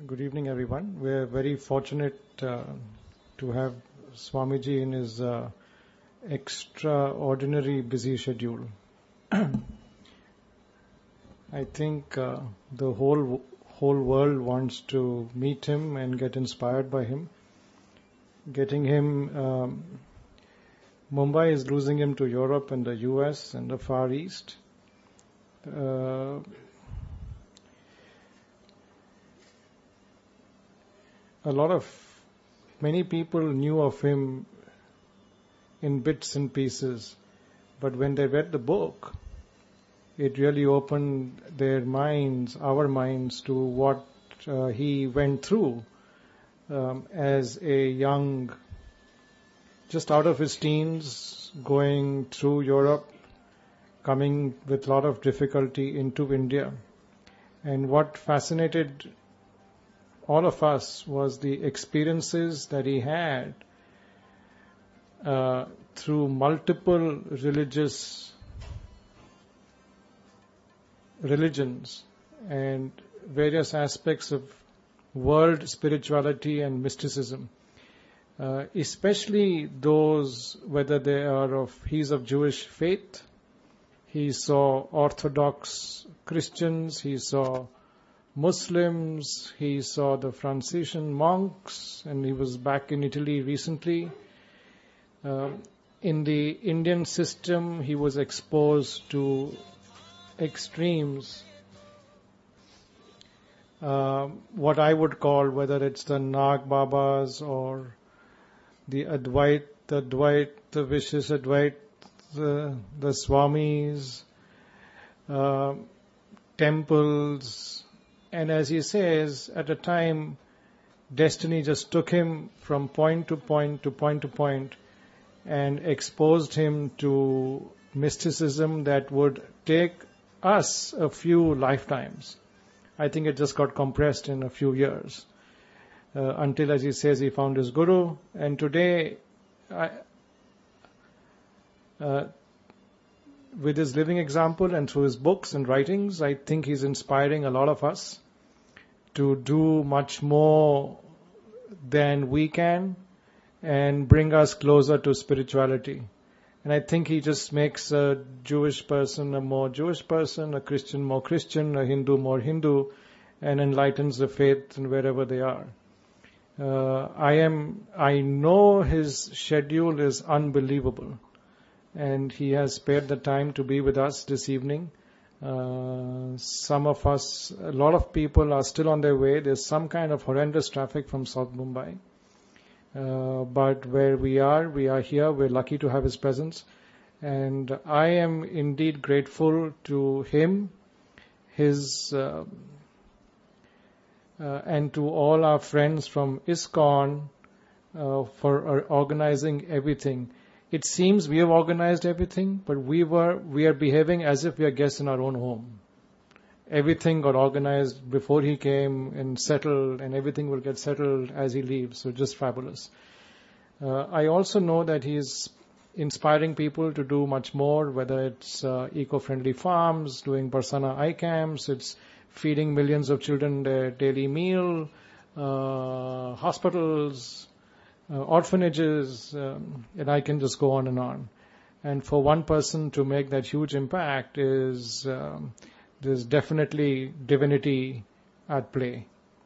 Good evening, everyone. We're very fortunate to have Swamiji in his extraordinary busy schedule. I think the whole world wants to meet him and get inspired by him. Getting him, Mumbai is losing him to Europe and the US and the Far East. Many people knew of him in bits and pieces, but when they read the book, it really opened their minds, our minds, to what he went through as a young, just out of his teens, going through Europe, coming with a lot of difficulty into India. And what fascinated all of us was the experiences that he had through multiple religions and various aspects of world spirituality and mysticism, especially those, whether they are he's of Jewish faith, he saw Orthodox Christians, he saw Muslims, he saw the Franciscan monks, and he was back in Italy recently. In the Indian system, he was exposed to extremes, what I would call, whether it's the Nag Babas or the Advait, the vicious Advait, the Swamis, temples. And as he says, at a time, destiny just took him from point to point to point to point and exposed him to mysticism that would take us a few lifetimes. I think it just got compressed in a few years until, as he says, he found his guru. And today, with his living example and through his books and writings, I think he's inspiring a lot of us to do much more than we can and bring us closer to spirituality. And I think he just makes a Jewish person a more Jewish person, a Christian more Christian, a Hindu more Hindu, and enlightens the faith in wherever they are. I know his schedule is unbelievable, and he has spared the time to be with us this evening. Some of us, a lot of people are still on their way. There's some kind of horrendous traffic from South Mumbai. But where we are here. We're lucky to have his presence. And I am indeed grateful to him, and to all our friends from ISKCON for organizing everything. It seems we have organized everything, but we are behaving as if we are guests in our own home. Everything got organized before he came and settled, and everything will get settled as he leaves. So just fabulous. I also know that he is inspiring people to do much more, whether it's eco-friendly farms, doing Barsana eye camps, it's feeding millions of children their daily meal, hospitals, orphanages, and I can just go on and on. And for one person to make that huge impact there's definitely divinity at play.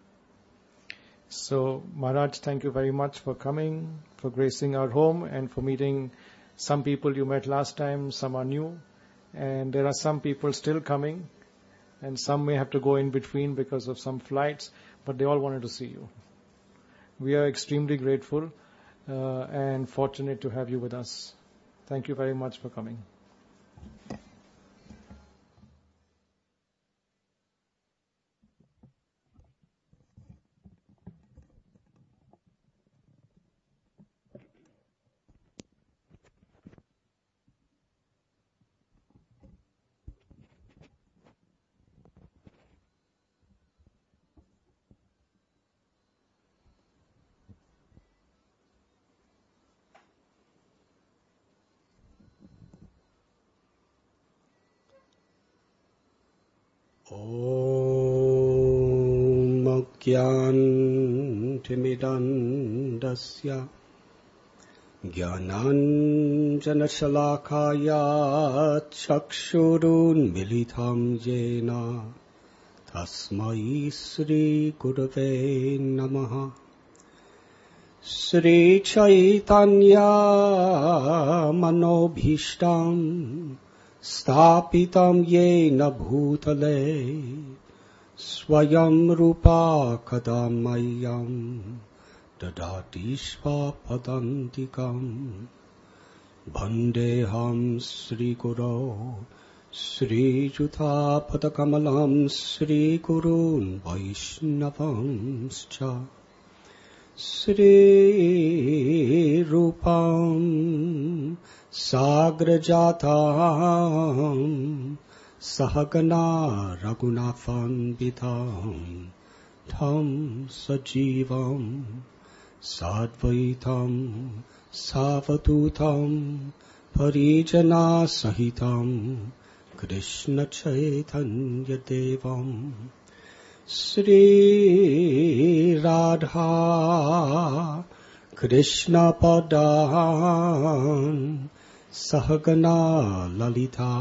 So, Maharaj, thank you very much for coming, for gracing our home, and for meeting some people you met last time. Some are new, and there are some people still coming, and some may have to go in between because of some flights, but they all wanted to see you. We are extremely grateful and fortunate to have you with us. Thank you very much for coming. ज्ञानतिमिरन्धस्य ज्ञानाञ्जनशलाकाया चक्षुरुन्मिलितं येन तस्मै श्रीगुरवे नमः। श्रीचैतन्य मनोभीष्टं स्थापितं येन भूतले स्वयं रूपा कदा मह्यं ददाति स्वापदान्तिकम्। वन्देऽहं श्रीगुरो श्रीयुतापदकमलं श्रीगुरून् वैष्णवंश्च श्रीरूपं साग्रजातं सहगना रघुनाथान्वितं तं सजीवं साद्वैतं सावधूतं परिजनसहितं कृष्णचैतन्यदेवं श्रीराधा कृष्णपदान् सहगना ललिता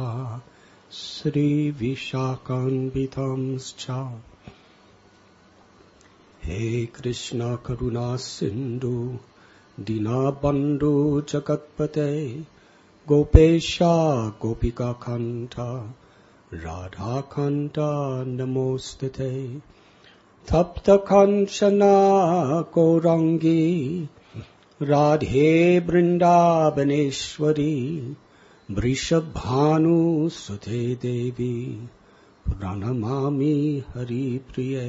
श्रीविशाखान्वितांश्च। हे कृष्ण करुणा सिन्धु दीनबन्धु जगत्पते गोपेश गोपिकान्त राधाकान्त नमोस्तुते। तप्तकाञ्चन गौराङ्गी राधे वृन्दावनेश्वरी वृषभानुसुते देवी प्रणमामि हरिप्रिये।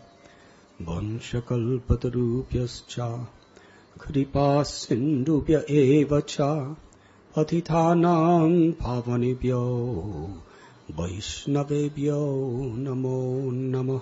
वंशकल्पतरुभ्यश्च कृपासिन्धुभ्य एव च पतितानां पावनेभ्यो वैष्णवेभ्यो नमो नमः।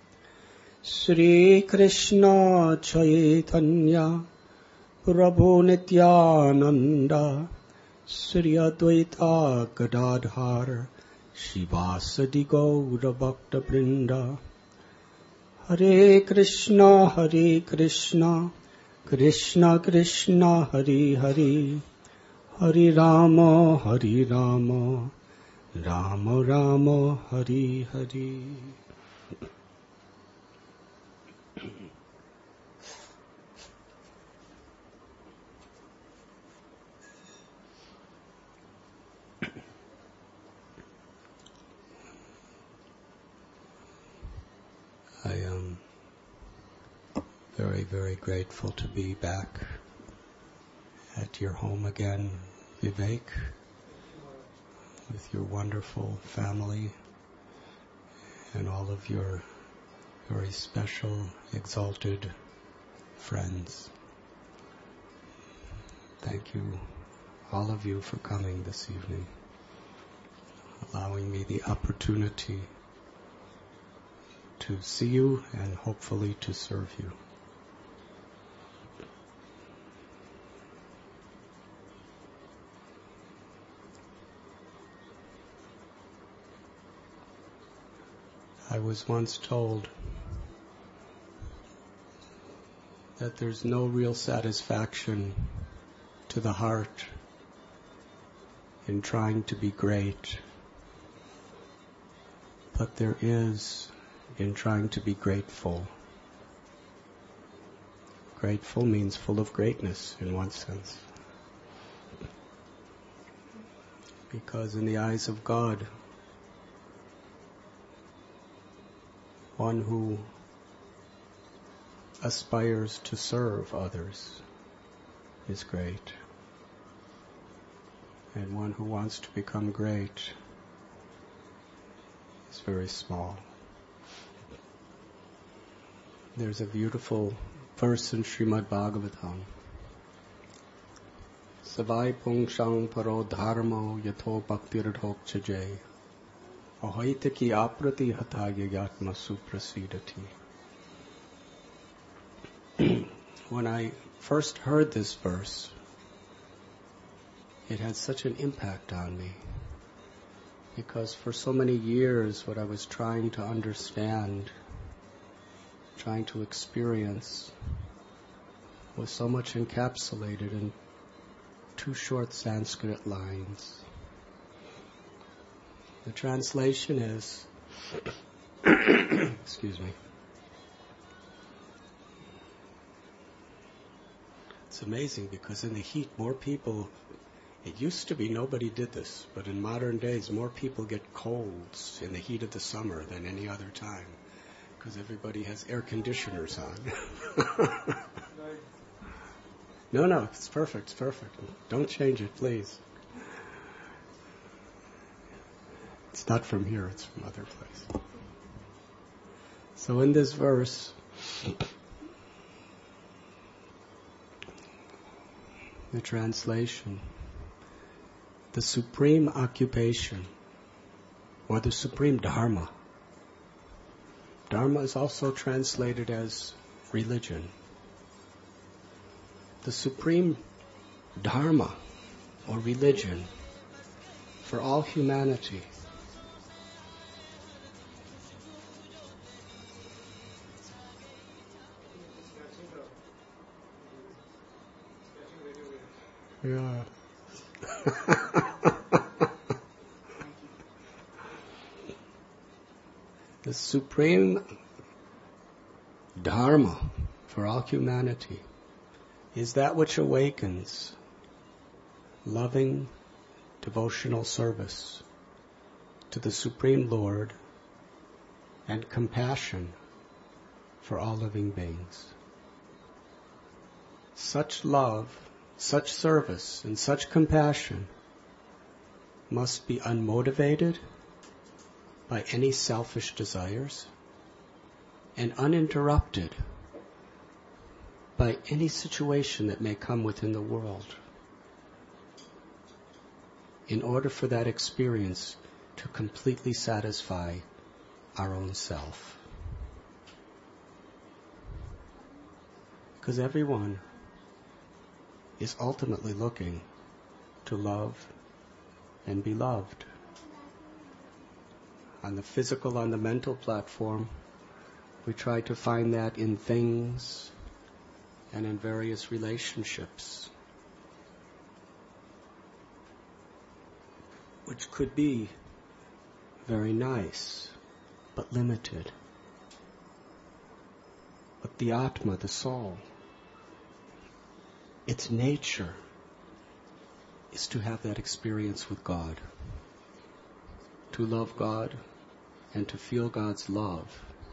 श्रीकृष्ण चैतन्य प्रभु नित्यानन्द श्री अद्वैता गदाधर शिवासदि गौरभक्तवृन्द। हरे Krishna Krishna Krishna Hare Hare Hare Ram Ram Ram Hare Hare. I am very, very grateful to be back at your home again, Vivek, with your wonderful family and all of your very special, exalted friends. Thank you, all of you, for coming this evening, allowing me the opportunity to see you and hopefully to serve you. I was once told that there's no real satisfaction to the heart in trying to be great, but there is in trying to be grateful. Grateful means full of greatness in one sense. Because in the eyes of God, one who aspires to serve others is great. And one who wants to become great is very small. There's a beautiful verse in Srimad Bhagavatam. Savai pungshang paro dharmo yatho bhaktiradhok chajay ahaita ki aprati hataya yatma suprasidati. When I first heard this verse, it had such an impact on me. Because for so many years what I was trying to understand trying to experience was so much encapsulated in 2 short Sanskrit lines. The translation is, excuse me. It's amazing because in the heat, more people, it used to be nobody did this, but in modern days, more people get colds in the heat of the summer than any other time because everybody has air conditioners on. No, it's perfect, Don't change it, please. It's not from here, it's from other place. So in this verse, the translation, the supreme occupation, or the supreme dharma. Dharma is also translated as religion. The supreme dharma, or religion, for all humanity Yeah. The supreme dharma for all humanity is that which awakens loving devotional service to the Supreme Lord and compassion for all living beings. Such love, such service, and such compassion must be unmotivated by any selfish desires and uninterrupted by any situation that may come within the world in order for that experience to completely satisfy our own self. Because everyone is ultimately looking to love and be loved. On the physical, on the mental platform, we try to find that in things and in various relationships, which could be very nice, but limited. But the Atma, the soul, its nature is to have that experience with God, to love God and to feel God's love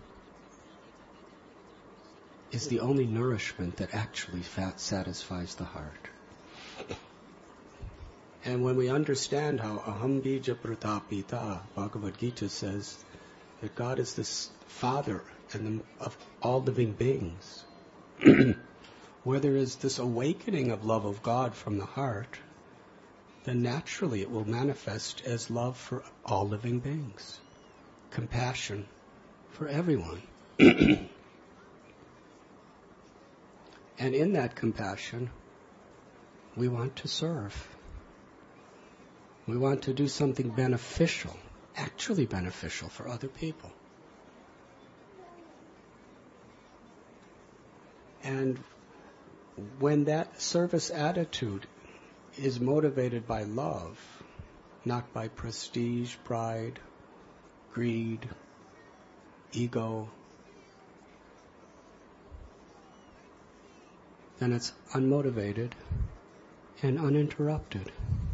is the only nourishment that actually satisfies the heart. And when we understand how aham bija pratapita, Bhagavad Gita says that God is this Father of all living beings, where there is this awakening of love of God from the heart, then naturally it will manifest as love for all living beings, compassion for everyone. And in that compassion, we want to serve. We want to do something beneficial, actually beneficial for other people. And when that service attitude is motivated by love, not by prestige, pride, greed, ego, then it's unmotivated and uninterrupted.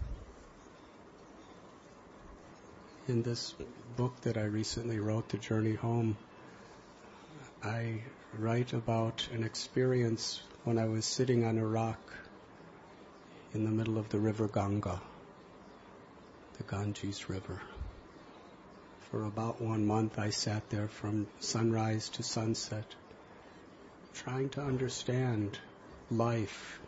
In this book that I recently wrote, The Journey Home, I write about an experience when I was sitting on a rock in the middle of the river Ganga, the Ganges River. For about 1 month I sat there from sunrise to sunset, trying to understand life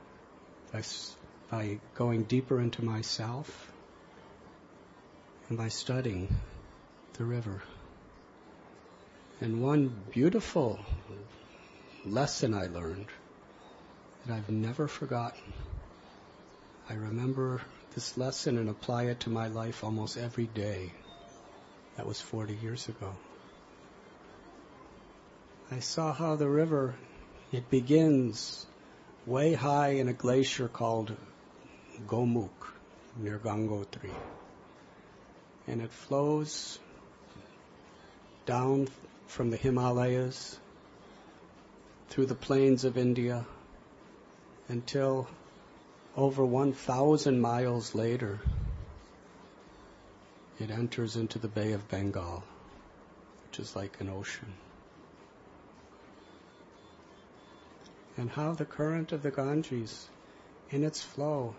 by going deeper into myself and by studying the river. And one beautiful lesson I learned that I've never forgotten. I remember this lesson and apply it to my life almost every day. That was 40 years ago. I saw how the river, it begins way high in a glacier called Gomukh near Gangotri. And it flows down from the Himalayas through the plains of India until over 1,000 miles later it enters into the Bay of Bengal, which is like an ocean. And how the current of the Ganges, in its flow,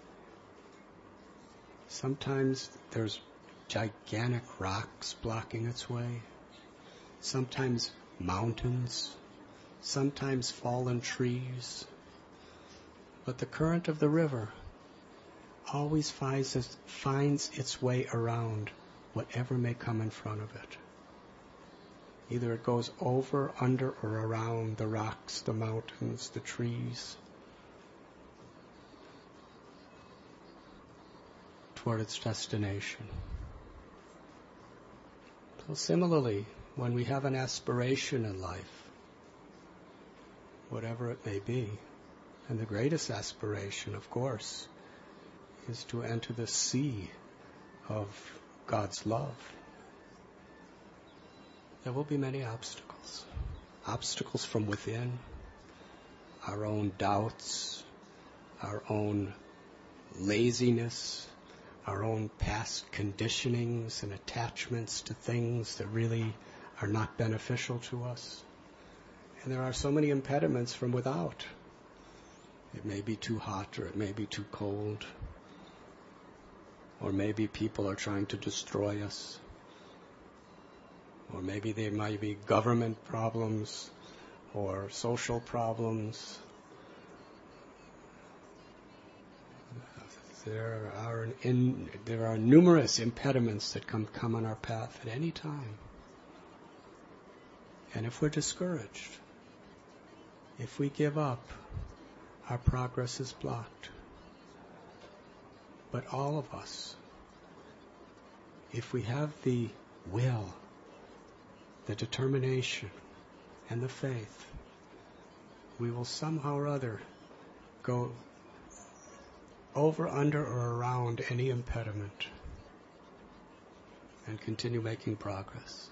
sometimes there's gigantic rocks blocking its way, sometimes mountains, sometimes fallen trees. But the current of the river always finds its way around whatever may come in front of it. Either it goes over, under, or around the rocks, the mountains, the trees, toward its destination. So similarly, when we have an aspiration in life, whatever it may be, and the greatest aspiration, of course, is to enter the sea of God's love, there will be many obstacles. Obstacles from within, our own doubts, our own laziness, our own past conditionings and attachments to things that really are not beneficial to us. And there are so many impediments from without. It may be too hot, or it may be too cold, or maybe people are trying to destroy us, or maybe there might be government problems or social problems. There are numerous impediments that come on our path at any time. And if we're discouraged, if we give up, our progress is blocked. But all of us, if we have the will, the determination, and the faith, we will somehow or other go over, under, or around any impediment and continue making progress.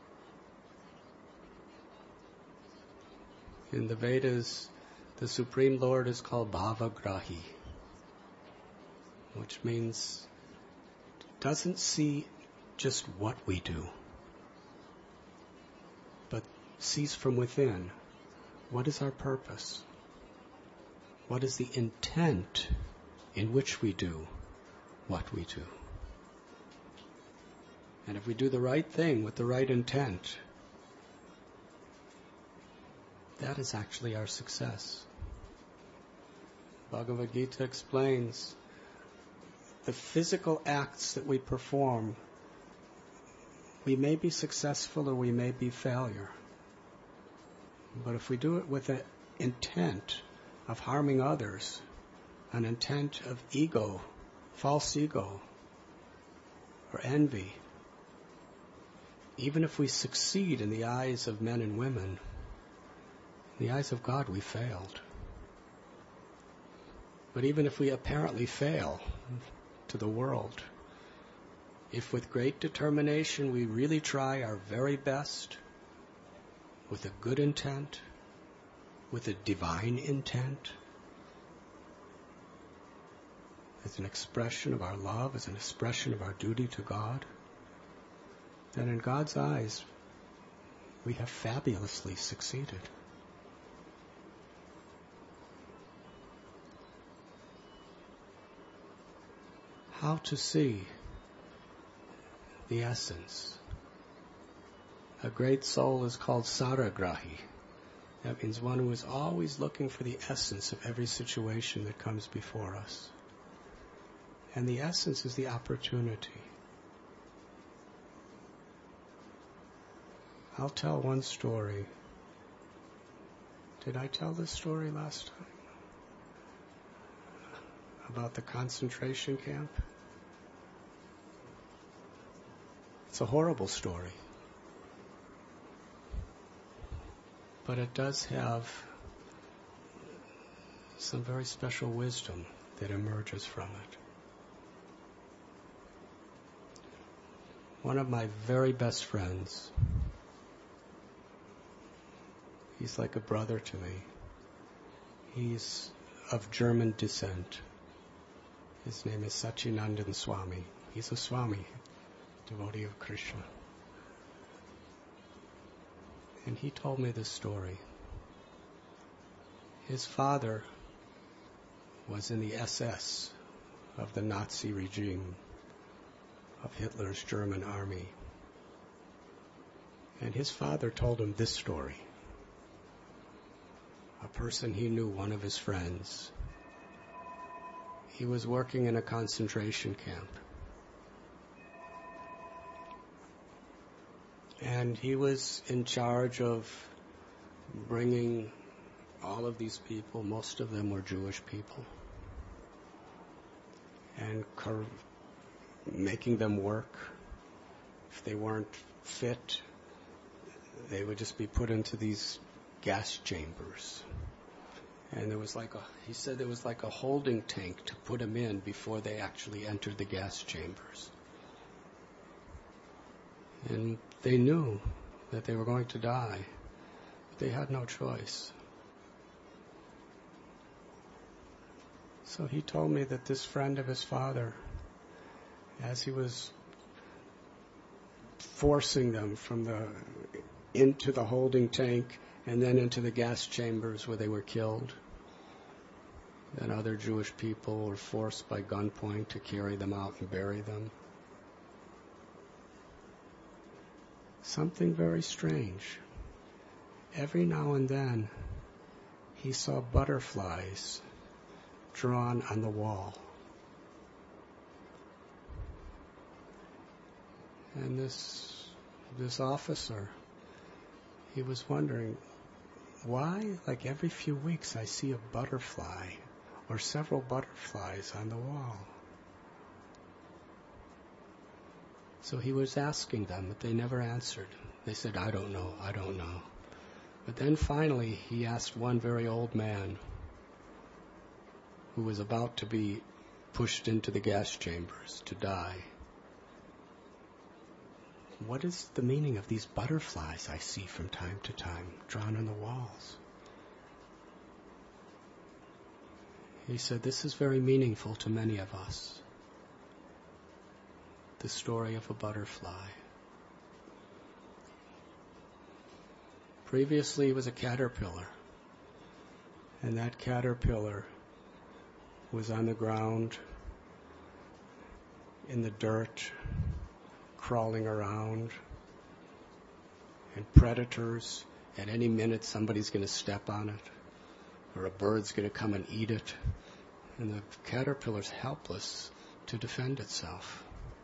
In the Vedas, the Supreme Lord is called Bhavagrahi, which means doesn't see just what we do, but sees from within what is our purpose, what is the intent in which we do what we do. And if we do the right thing with the right intent, that is actually our success. Bhagavad Gita explains the physical acts that we perform, we may be successful or we may be failure. But if we do it with an intent of harming others, an intent of ego, false ego, or envy, even if we succeed in the eyes of men and women, in the eyes of God we failed. But even if we apparently fail to the world, if with great determination we really try our very best, with a good intent, with a divine intent, as an expression of our love, as an expression of our duty to God, then in God's eyes, we have fabulously succeeded. How to see the essence. A great soul is called Saragrahi. That means one who is always looking for the essence of every situation that comes before us. And the essence is the opportunity. I'll tell one story. Did I tell this story last time? About the concentration camp? It's a horrible story. but it does have some very special wisdom that emerges from it. One of my very best friends, he's like a brother to me. He's of German descent. His name is Satchidananda Swami. He's a Swami, devotee of Krishna. And he told me this story. His father was in the SS of the Nazi regime, of Hitler's German army. And his father told him this story. A person he knew, one of his friends, he was working in a concentration camp. And he was in charge of bringing all of these people, most of them were Jewish people, and making them work. If they weren't fit, they would just be put into these gas chambers. And he said there was like a holding tank to put them in before they actually entered the gas chambers. And they knew that they were going to die, but they had no choice. So he told me that this friend of his father, as he was forcing them into the holding tank and then into the gas chambers where they were killed, and other Jewish people were forced by gunpoint to carry them out and bury them. Something very strange. Every now and then, he saw butterflies drawn on the wall. And this officer, he was wondering, why, like every few weeks, I see a butterfly or several butterflies on the wall. So he was asking them, but they never answered. They said, I don't know. But then finally he asked one very old man who was about to be pushed into the gas chambers to die, what is the meaning of these butterflies I see from time to time drawn on the walls? He said, this is very meaningful to many of us. The story of a butterfly. Previously it was a caterpillar, and that caterpillar was on the ground, in the dirt, crawling around, and predators, at any minute somebody's going to step on it, or a bird's going to come and eat it, and the caterpillar's helpless to defend itself.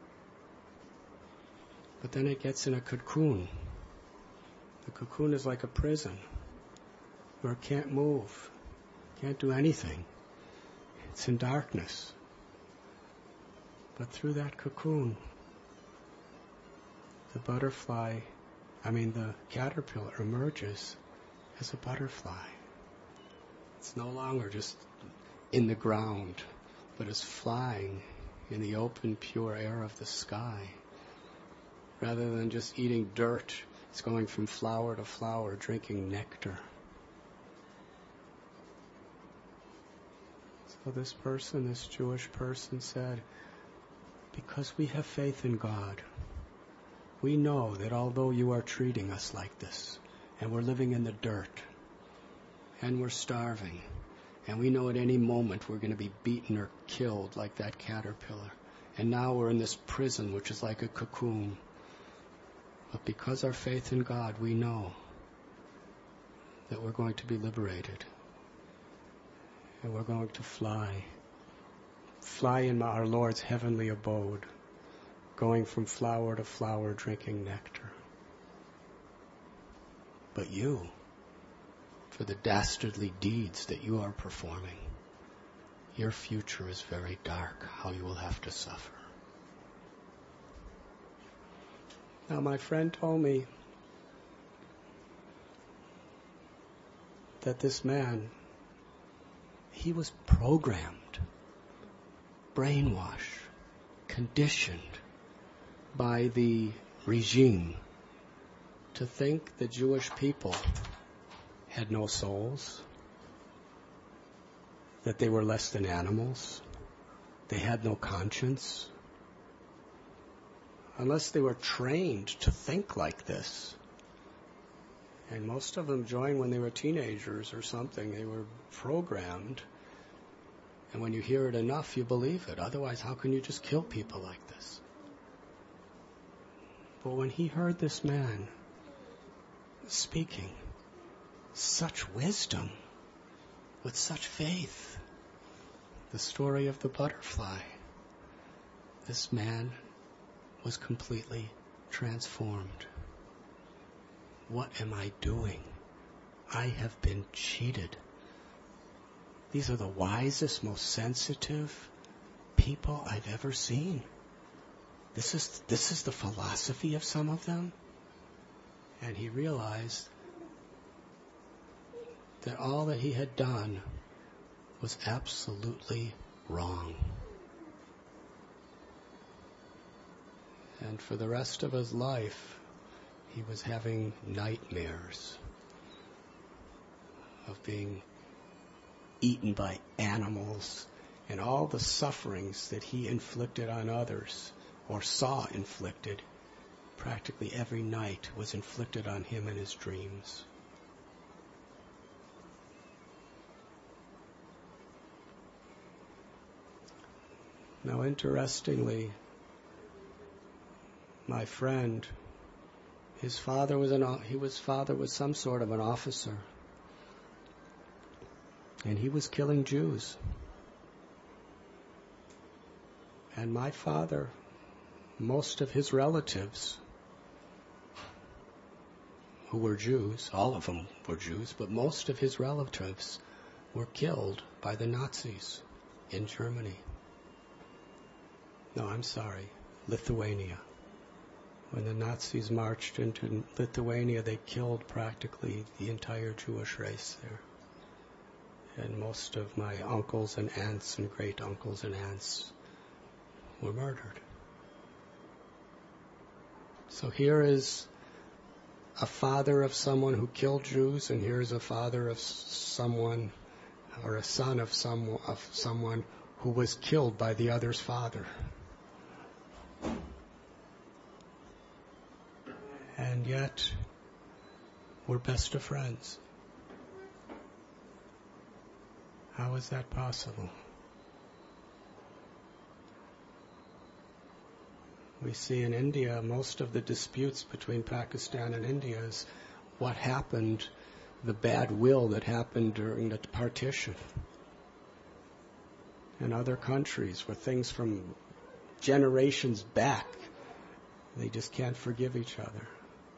But then it gets in a cocoon. The cocoon is like a prison, where it can't move, can't do anything. It's in darkness. But through that cocoon, the caterpillar emerges as a butterfly. It's no longer just in the ground, but is flying in the open, pure air of the sky. Rather than just eating dirt, it's going from flower to flower, drinking nectar. So this Jewish person said, because we have faith in God, we know that although you are treating us like this, and we're living in the dirt, and we're starving, and we know at any moment we're going to be beaten or killed like that caterpillar, and now we're in this prison which is like a cocoon. But because our faith in God, we know that we're going to be liberated. And we're going to fly in our Lord's heavenly abode, going from flower to flower, drinking nectar. But you, for the dastardly deeds that you are performing, your future is very dark, how you will have to suffer. Now, my friend told me that this man, he was programmed, brainwashed, conditioned by the regime to think the Jewish people had no souls, that they were less than animals, they had no conscience. Unless they were trained to think like this. And most of them joined when they were teenagers or something. They were programmed. And when you hear it enough, you believe it. Otherwise, how can you just kill people like this? But when he heard this man speaking such wisdom, with such faith, the story of the butterfly, this man was completely transformed. What am I doing? I have been cheated. These are the wisest, most sensitive people I've ever seen. This is the philosophy of some of them. And he realized that all that he had done was absolutely wrong. And for the rest of his life, he was having nightmares of being eaten by animals, and all the sufferings that he inflicted on others, or saw inflicted, practically every night was inflicted on him in his dreams. Now, interestingly, my friend, his father was some sort of an officer, and he was killing Jews. And my father, most of his relatives who were Jews, all of them were Jews, but most of his relatives were killed by the Nazis in Germany. No, I'm sorry, Lithuania. When the Nazis marched into Lithuania, they killed practically the entire Jewish race there. And most of my uncles and aunts and great-uncles and aunts were murdered. So here is a father of someone who killed Jews, and here is a father of someone, or a son of someone who was killed by the other's father. And yet, we're best of friends. How is that possible? We see in India, most of the disputes between Pakistan and India is what happened, the bad will that happened during the partition. In other countries, where things from generations back, they just can't forgive each other.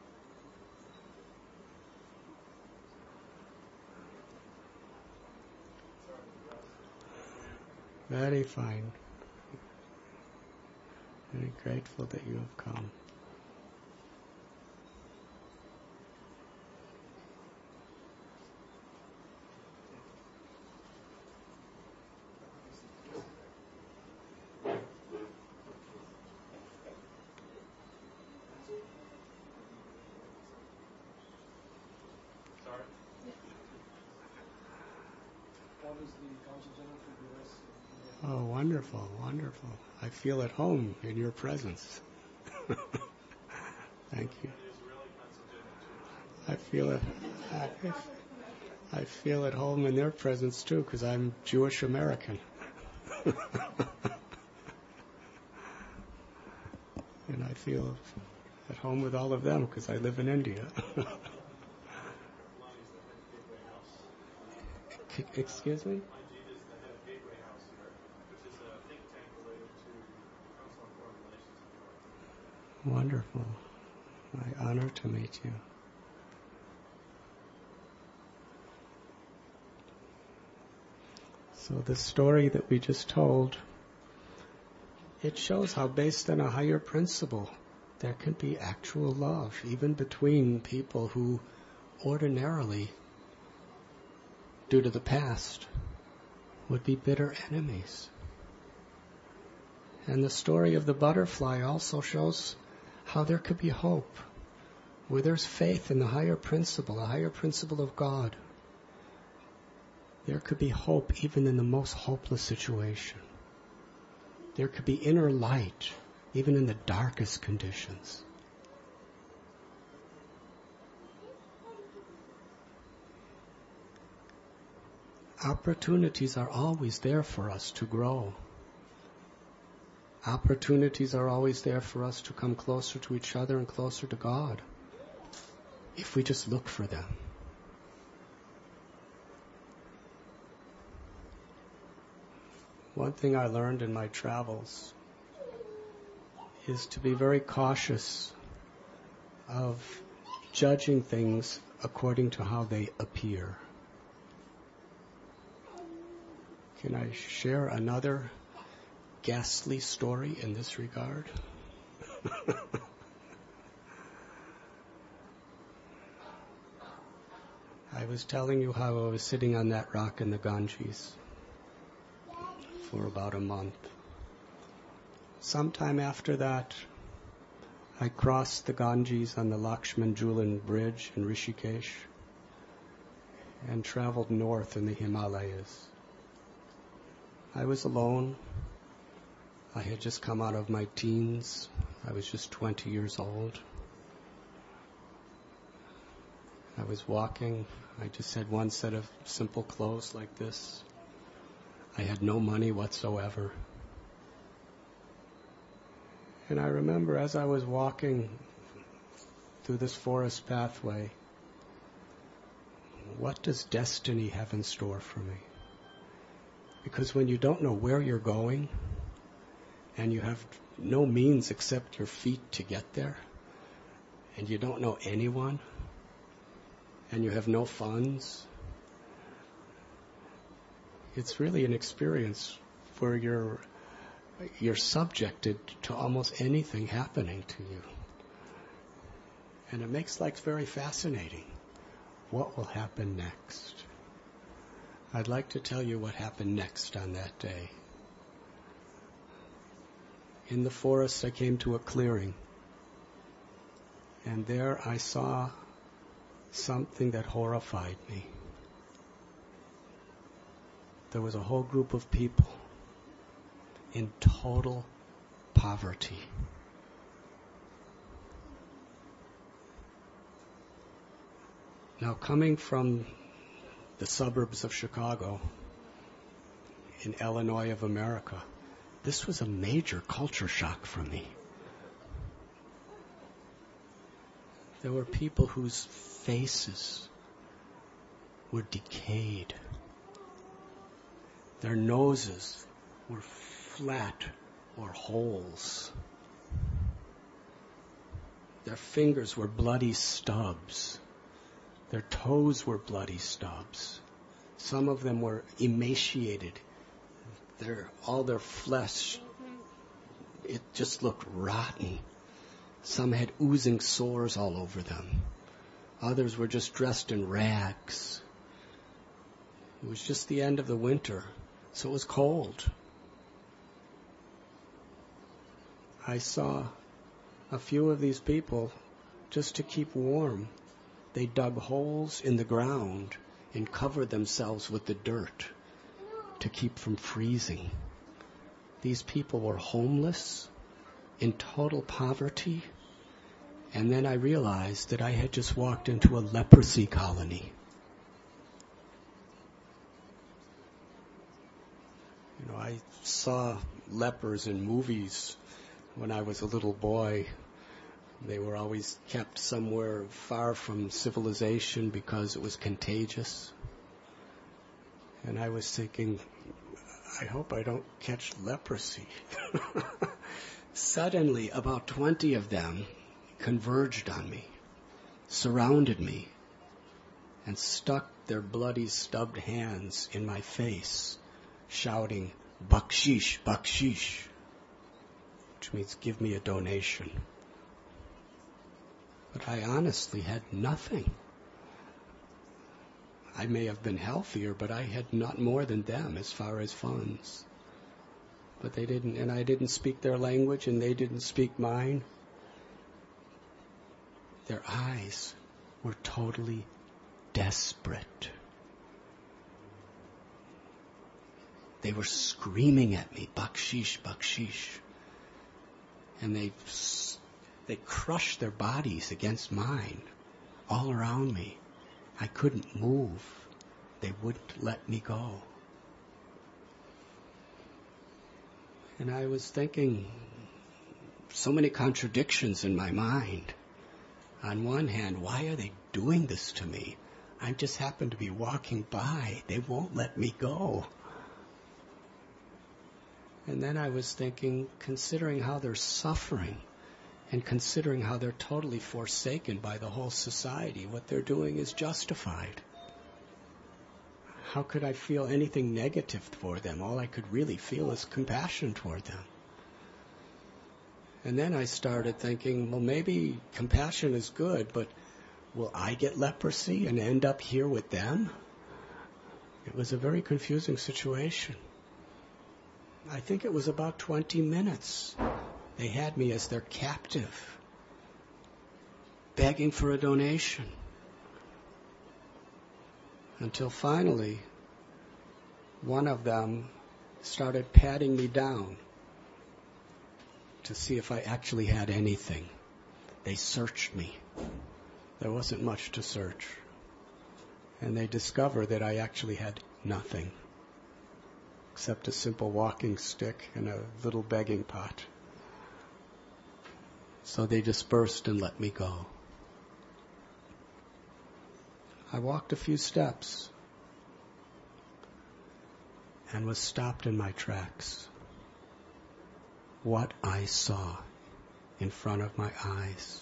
Very fine. Very grateful that you have come. Oh, wonderful, wonderful. I feel at home in your presence. Thank you. I feel at home in their presence too, because I'm Jewish American. And I feel at home with all of them because I live in India. Excuse me? Wonderful. My honor to meet you. So the story that we just told, it shows how based on a higher principle, there can be actual love, even between people who ordinarily due to the past, would be bitter enemies. And the story of the butterfly also shows how there could be hope, where there's faith in the higher principle of God. There could be hope even in the most hopeless situation. There could be inner light even in the darkest conditions. Opportunities are always there for us to grow. Opportunities are always there for us to come closer to each other and closer to God, if we just look for them. One thing I learned in my travels is to be very cautious of judging things according to how they appear. Can I share another ghastly story in this regard? I was telling you how I was sitting on that rock in the Ganges for about a month. Sometime after that, I crossed the Ganges on the Lakshman Jhulan Bridge in Rishikesh and traveled north in the Himalayas. I was alone. I had just come out of my teens. I was just 20 years old. I was walking. I just had one set of simple clothes like this. I had no money whatsoever. And I remember as I was walking through this forest pathway, what does destiny have in store for me? Because when you don't know where you're going, and you have no means except your feet to get there, and you don't know anyone, and you have no funds, it's really an experience where you're subjected to almost anything happening to you. And it makes life very fascinating. What will happen next? I'd like to tell you what happened next on that day. In the forest, I came to a clearing. And there I saw something that horrified me. There was a whole group of people in total poverty. Now, coming from the suburbs of Chicago, in Illinois of America, this was a major culture shock for me. There were people whose faces were decayed. Their noses were flat or holes. Their fingers were bloody stubs. Their toes were bloody stubs. Some of them were emaciated. All their flesh, it just looked rotten. Some had oozing sores all over them. Others were just dressed in rags. It was just the end of the winter, so it was cold. I saw a few of these people, just to keep warm, they dug holes in the ground and covered themselves with the dirt to keep from freezing. These people were homeless, in total poverty, and then I realized that I had just walked into a leprosy colony. You know, I saw lepers in movies when I was a little boy. They were always kept somewhere far from civilization because it was contagious. And I was thinking, I hope I don't catch leprosy. Suddenly, about 20 of them converged on me, surrounded me, and stuck their bloody stubbed hands in my face, shouting, "Bakshish, bakshish," which means give me a donation. But I honestly had nothing. I may have been healthier, but I had not more than them as far as funds. But they didn't, and I didn't speak their language, and they didn't speak mine. Their eyes were totally desperate. They were screaming at me, bakshish, bakshish. And they crushed their bodies against mine, all around me. I couldn't move. They wouldn't let me go. And I was thinking, so many contradictions in my mind. On one hand, why are they doing this to me? I just happen to be walking by. They won't let me go. And then I was thinking, considering how they're suffering, and considering how they're totally forsaken by the whole society, what they're doing is justified. How could I feel anything negative for them? All I could really feel is compassion toward them. And then I started thinking, well, maybe compassion is good, but will I get leprosy and end up here with them? It was a very confusing situation. I think it was about 20 minutes. They had me as their captive, begging for a donation. Until finally, one of them started patting me down to see if I actually had anything. They searched me. There wasn't much to search. And they discovered that I actually had nothing except a simple walking stick and a little begging pot. So they dispersed and let me go. I walked a few steps and was stopped in my tracks. What I saw in front of my eyes.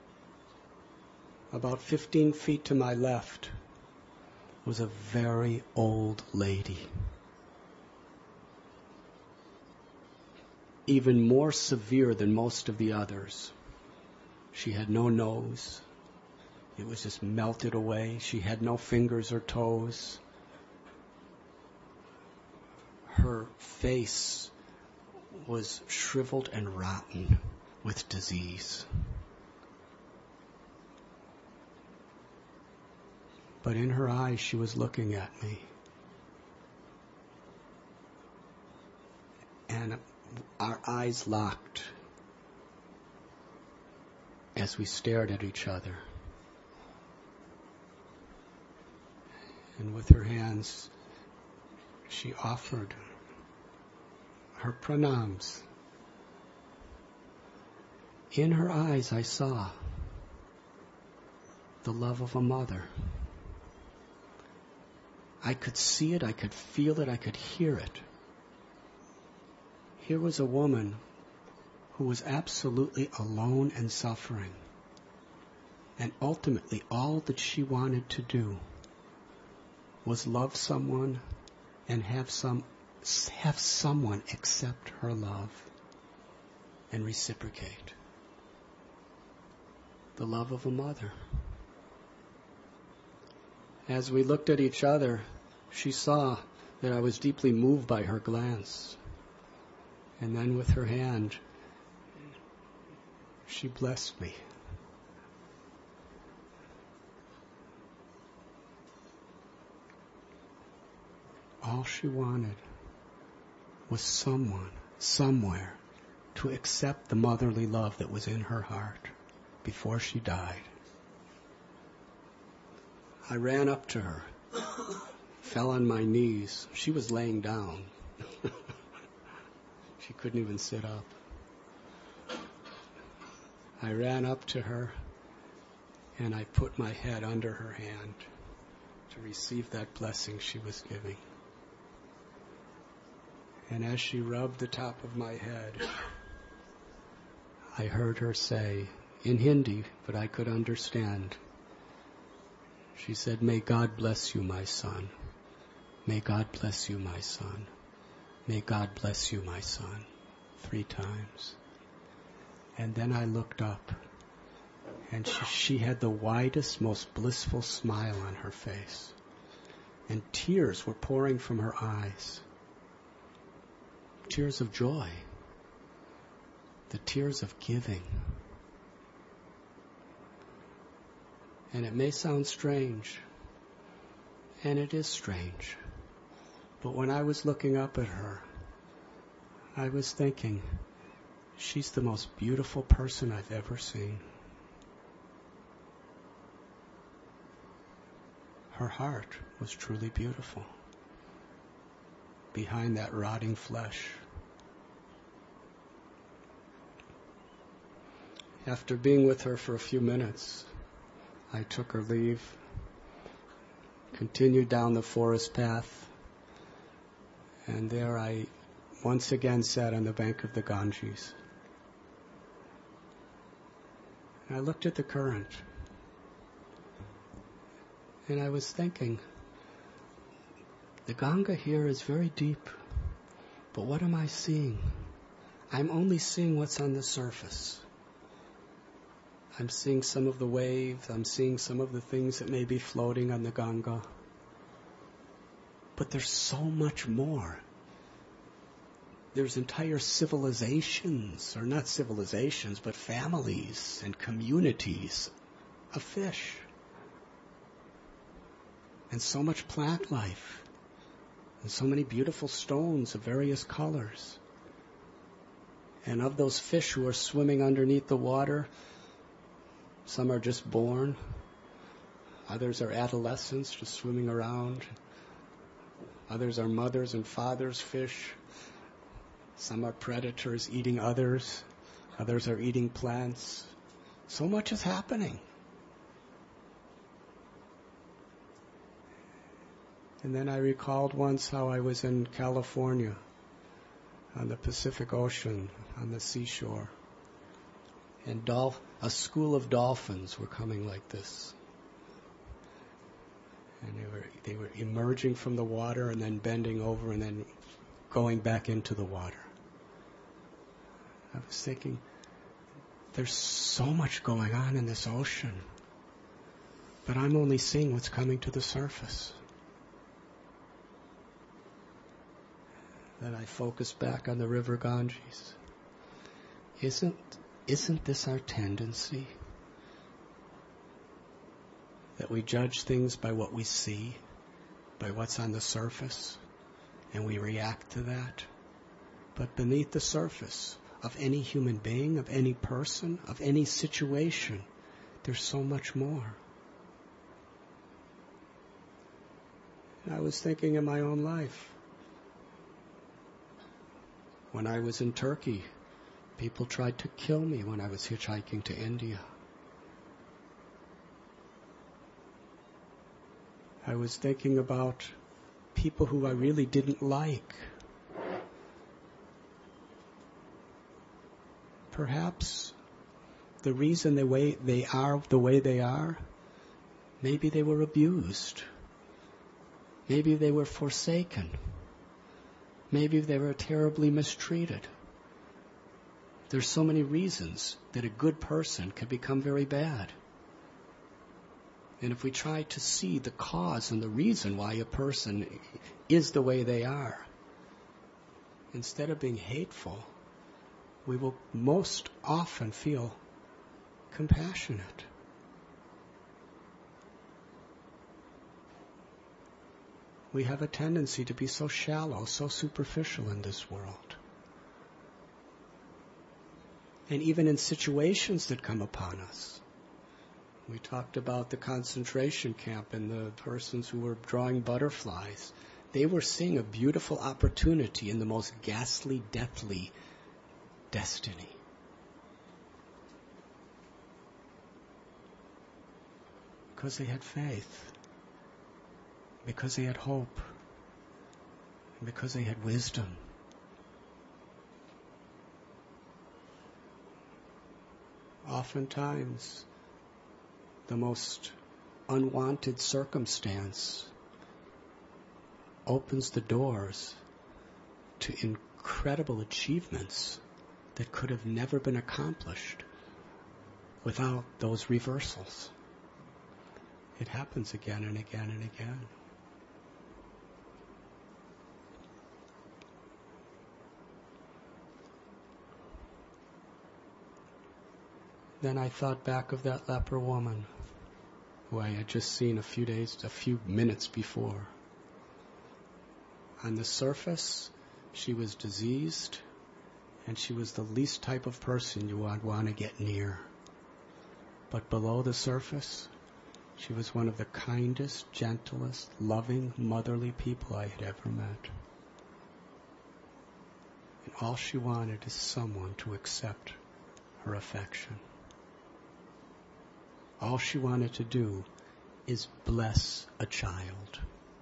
About 15 feet to my left was a very old lady. Even more severe than most of the others. She had no nose. It was just melted away. She had no fingers or toes. Her face was shriveled and rotten with disease. But in her eyes, she was looking at me. And our eyes locked as we stared at each other. And with her hands, she offered her pranams. In her eyes, I saw the love of a mother. I could see it, I could feel it, I could hear it. Here was a woman who was absolutely alone and suffering. And ultimately, all that she wanted to do was love someone and have someone accept her love and reciprocate. The love of a mother. As we looked at each other, she saw that I was deeply moved by her glance. And then with her hand, she blessed me. All she wanted was someone, somewhere, to accept the motherly love that was in her heart before she died. I ran up to her, fell on my knees. She was laying down. She couldn't even sit up. I ran up to her and I put my head under her hand to receive that blessing she was giving. And as she rubbed the top of my head, I heard her say, in Hindi, but I could understand. She said, "May God bless you, my son. May God bless you, my son. May God bless you, my son." 3 times. And then I looked up, and she had the widest, most blissful smile on her face. and tears were pouring from her eyes. Tears of joy. The tears of giving. And it may sound strange, and it is strange, but when I was looking up at her, I was thinking, she's the most beautiful person I've ever seen. Her heart was truly beautiful behind that rotting flesh. After being with her for a few minutes, I took her leave, continued down the forest path, and there I once again sat on the bank of the Ganges. And I looked at the current, and I was thinking, the Ganga here is very deep, but what am I seeing? I'm only seeing what's on the surface. I'm seeing some of the waves, I'm seeing some of the things that may be floating on the Ganga. But there's so much more. There's entire civilizations, or not civilizations, but families and communities of fish. And so much plant life. And so many beautiful stones of various colors. And of those fish who are swimming underneath the water, some are just born. Others are adolescents just swimming around. Others are mothers and fathers fish. Some are predators eating others. Others are eating plants. So much is happening. And then I recalled once how I was in California on the Pacific Ocean, on the seashore. And a school of dolphins were coming like this. And they were emerging from the water and then bending over and then going back into the water. I was thinking, there's so much going on in this ocean, but I'm only seeing what's coming to the surface. Then I focused back on the river Ganges. Isn't this our tendency? That we judge things by what we see, by what's on the surface, and we react to that. But beneath the surface of any human being, of any person, of any situation, there's so much more. And I was thinking in my own life. When I was in Turkey, people tried to kill me when I was hitchhiking to India. I was thinking about people who I really didn't like. Perhaps the reason they are the way they are, maybe they were abused. Maybe they were forsaken. Maybe they were terribly mistreated. There's so many reasons that a good person can become very bad. And if we try to see the cause and the reason why a person is the way they are, instead of being hateful, we will most often feel compassionate. We have a tendency to be so shallow, so superficial in this world. And even in situations that come upon us. We talked about the concentration camp and the persons who were drawing butterflies. They were seeing a beautiful opportunity in the most ghastly, deathly destiny. Because they had faith. Because they had hope. And because they had wisdom. Oftentimes, the most unwanted circumstance opens the doors to incredible achievements that could have never been accomplished without those reversals. It happens again and again and again. then I thought back of that leper woman who I had just seen a few minutes before. On the surface, she was diseased, and she was the least type of person you would want to get near. But below the surface, she was one of the kindest, gentlest, loving, motherly people I had ever met. And all she wanted is someone to accept her affection. All she wanted to do is bless a child.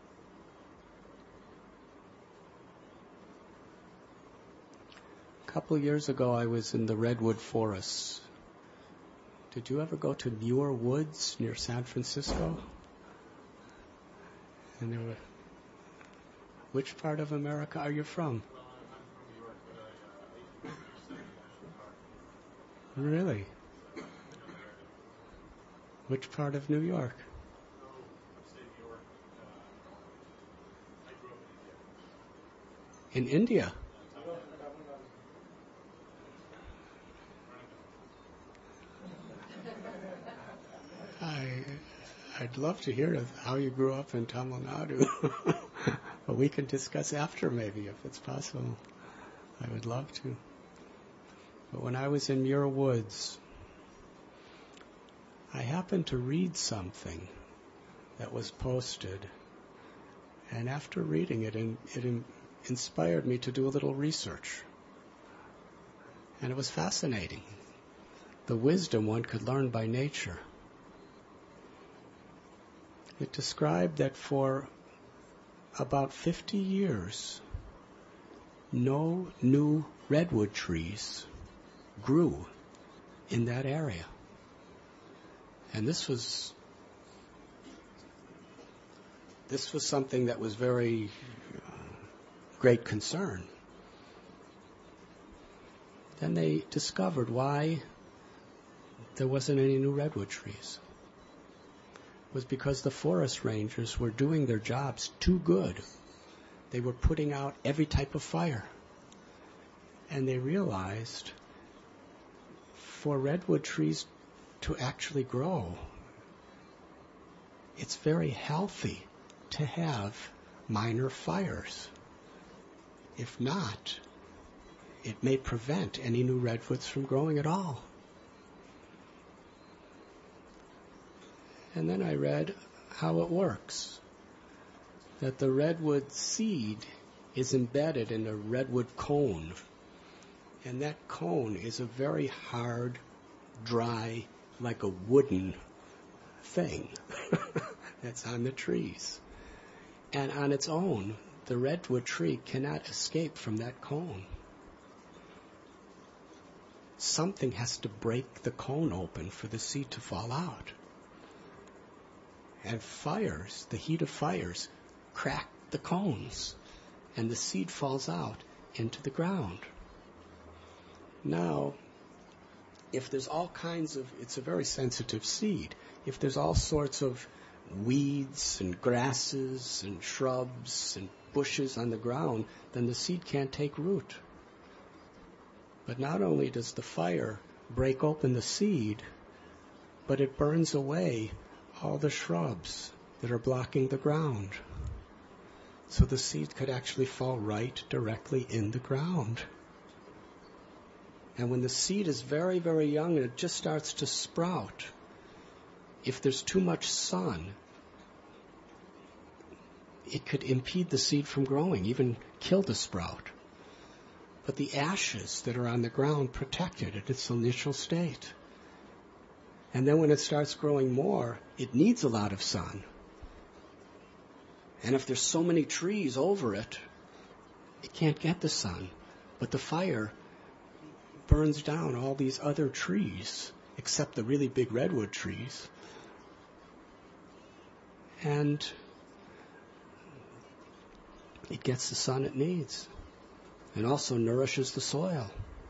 A couple of years ago, I was in the redwood forests. Did you ever go to Muir Woods near San Francisco? And there were... Which part of America are you from? Well, I'm from New York, but I studied National Park. Really? Which part of New York? Oh, upstate New York. I grew up in India. In India? I'd love to hear how you grew up in Tamil Nadu. But we can discuss after maybe if it's possible. I would love to. But when I was in Muir Woods, I happened to read something that was posted. And after reading it, it inspired me to do a little research. And it was fascinating. The wisdom one could learn by nature. It described that for about 50 years, no new redwood trees grew in that area. And this was something that was very great concern. Then they discovered why there wasn't any new redwood trees. It was because the forest rangers were doing their jobs too good. They were putting out every type of fire. And they realized for redwood trees to actually grow, it's very healthy to have minor fires. If not, it may prevent any new redwoods from growing at all. And then I read how it works. That the redwood seed is embedded in a redwood cone. And that cone is a very hard, dry, like a wooden thing that's on the trees. And on its own, the redwood tree cannot escape from that cone. Something has to break the cone open for the seed to fall out. And fires, the heat of fires, crack the cones, and the seed falls out into the ground. Now, if there's all kinds of, it's a very sensitive seed, if there's all sorts of weeds and grasses and shrubs and bushes on the ground, then the seed can't take root. But not only does the fire break open the seed, but it burns away all the shrubs that are blocking the ground. So the seed could actually fall right directly in the ground. And when the seed is very, very young and it just starts to sprout, if there's too much sun, it could impede the seed from growing, even kill the sprout. But the ashes that are on the ground protect it at its initial state. And then when it starts growing more, it needs a lot of sun. And if there's so many trees over it, it can't get the sun. But the fire burns down all these other trees, except the really big redwood trees. And it gets the sun it needs. And also nourishes the soil.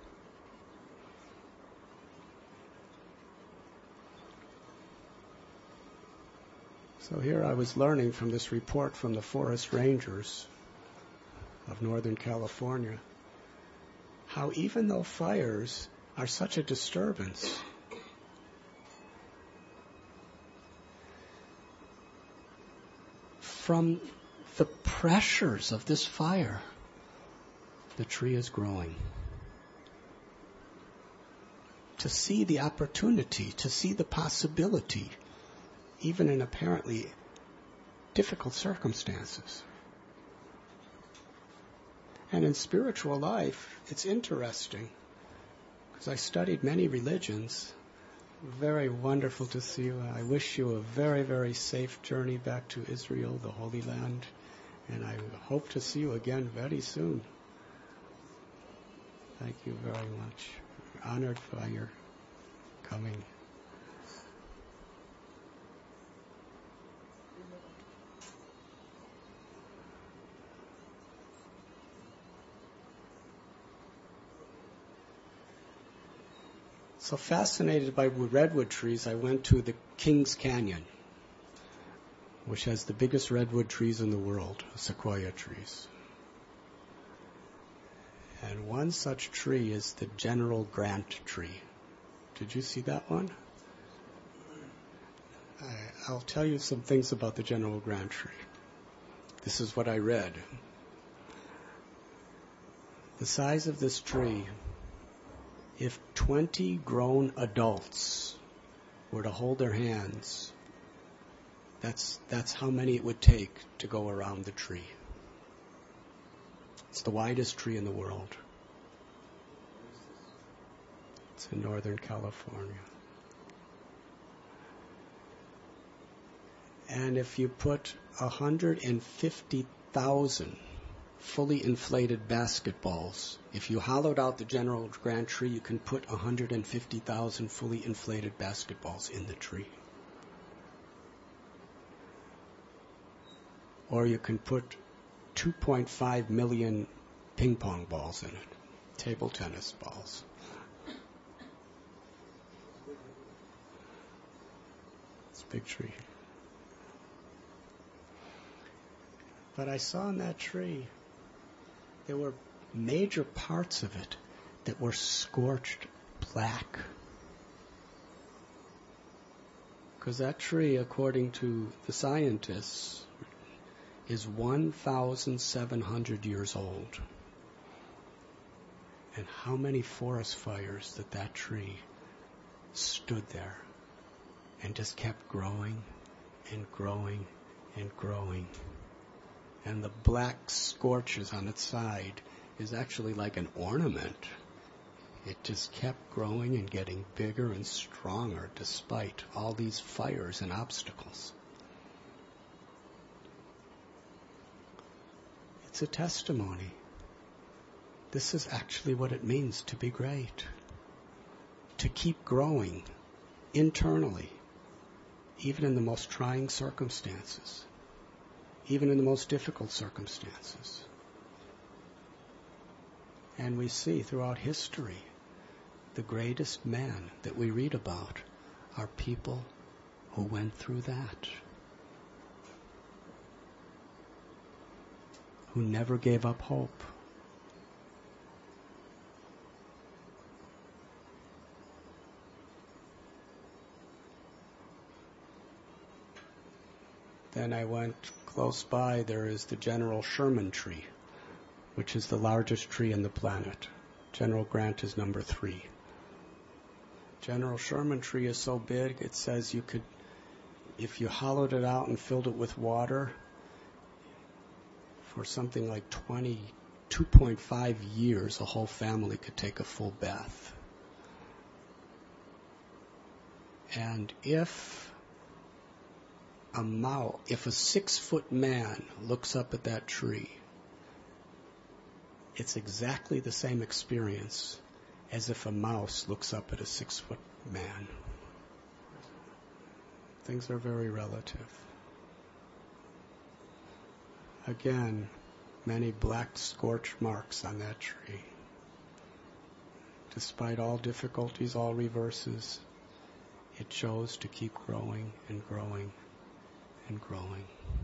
So here I was learning from this report from the forest rangers of Northern California how even though fires are such a disturbance, from the pressures of this fire, the tree is growing. To see the opportunity, to see the possibility, even in apparently difficult circumstances. And in spiritual life, it's interesting, because I studied many religions. Very wonderful to see you. I wish you a very, very safe journey back to Israel, the Holy Land, and I hope to see you again very soon. Thank you very much. We're honored by your coming. So fascinated by redwood trees, I went to the Kings Canyon, which has the biggest redwood trees in the world, sequoia trees. And one such tree is the General Grant tree. Did you see that one? I'll tell you some things about the General Grant tree. This is what I read. The size of this tree, if 20 grown adults were to hold their hands, that's how many it would take to go around the tree. It's the widest tree in the world. It's in Northern California. And if you put 150,000 fully inflated basketballs, if you hollowed out the General Grant tree, you can put 150,000 fully inflated basketballs in the tree. Or you can put 2.5 million ping pong balls in it, table tennis balls. It's a big tree. But I saw in that tree, there were major parts of it that were scorched black. Because that tree, according to the scientists, is 1,700 years old. And how many forest fires that tree stood there and just kept growing and growing and growing. And the black scorches on its side is actually like an ornament. It just kept growing and getting bigger and stronger despite all these fires and obstacles. It's a testimony. This is actually what it means to be great. To keep growing internally, even in the most trying circumstances. Even in the most difficult circumstances. And we see throughout history, the greatest men that we read about are people who went through that. Who never gave up hope. Then I went close by, there is the General Sherman tree, which is the largest tree on the planet. General Grant is number 3. General Sherman tree is so big, it says you could, if you hollowed it out and filled it with water, for something like 2.5 years, a whole family could take a full bath. And if a 6-foot man looks up at that tree, it's exactly the same experience as if a mouse looks up at a 6-foot man. Things are very relative. Again, many black scorch marks on that tree. Despite all difficulties, all reverses, it chose to keep growing and growing and growing.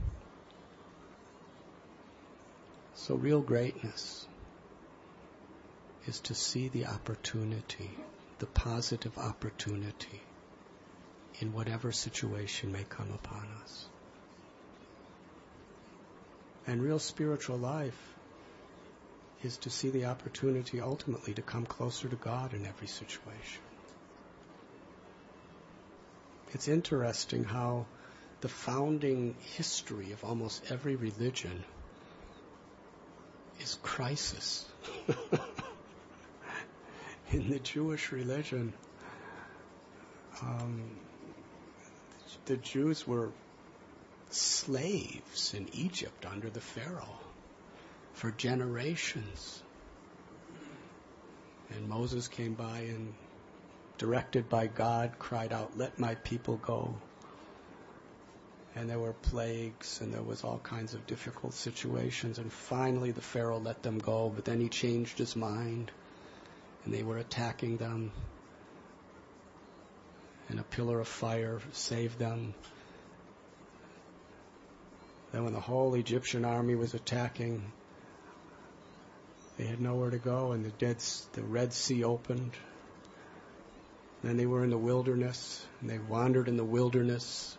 So real greatness is to see the opportunity, the positive opportunity in whatever situation may come upon us. And real spiritual life is to see the opportunity ultimately to come closer to God in every situation. It's interesting how the founding history of almost every religion is crisis. In the Jewish religion, the Jews were slaves in Egypt under the Pharaoh for generations. And Moses came by and, directed by God, cried out, "Let my people go." And there were plagues, and there was all kinds of difficult situations, and finally the Pharaoh let them go, but then he changed his mind, and they were attacking them, and a pillar of fire saved them. Then when the whole Egyptian army was attacking, they had nowhere to go, and the Red Sea opened. Then they were in the wilderness, and they wandered in the wilderness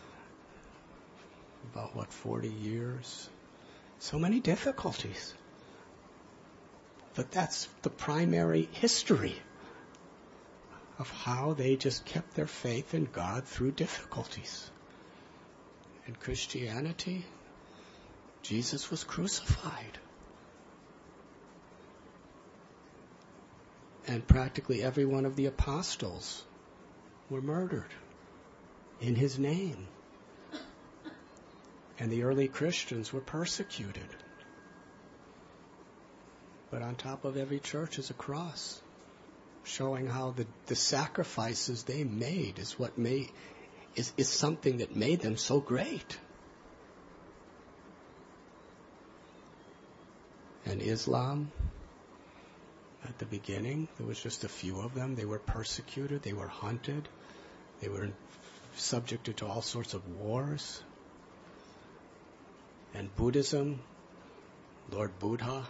about, 40 years? So many difficulties. But that's the primary history of how they just kept their faith in God through difficulties. In Christianity, Jesus was crucified. And practically every one of the apostles were murdered in his name. And the early Christians were persecuted. But on top of every church is a cross, showing how the sacrifices they made is something that made them so great. And Islam, at the beginning, there was just a few of them. They were persecuted, they were hunted, they were subjected to all sorts of wars. And Buddhism, Lord Buddha,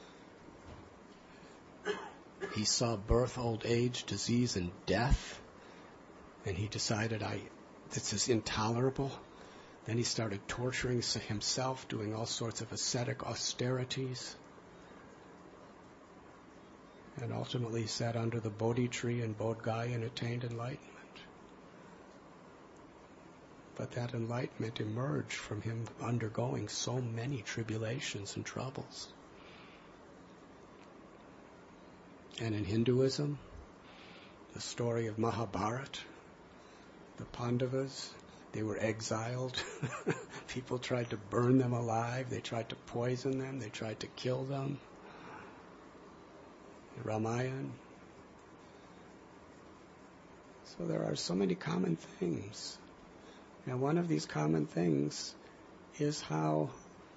he saw birth, old age, disease, and death, and he decided, this is intolerable. Then he started torturing himself, doing all sorts of ascetic austerities, and ultimately sat under the Bodhi tree in Bodh Gaya and attained enlightenment. But that enlightenment emerged from him undergoing so many tribulations and troubles. And in Hinduism, the story of Mahabharata, the Pandavas, they were exiled. People tried to burn them alive. They tried to poison them. They tried to kill them. Ramayana. So there are so many common things. And one of these common things is how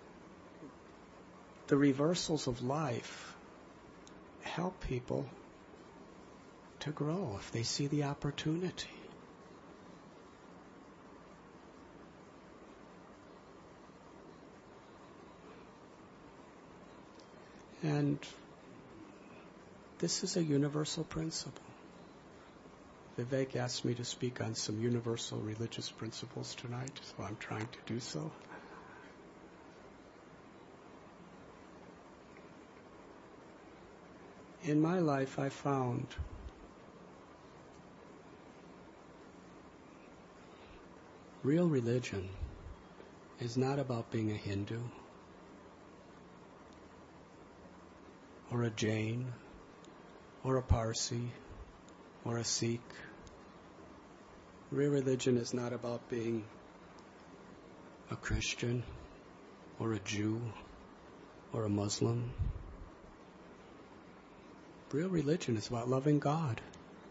the reversals of life help people to grow if they see the opportunity. And this is a universal principle. Vivek asked me to speak on some universal religious principles tonight, so I'm trying to do so. In my life, I found real religion is not about being a Hindu or a Jain or a Parsi or a Sikh. Real religion is not about being a Christian or a Jew or a Muslim. Real religion is about loving God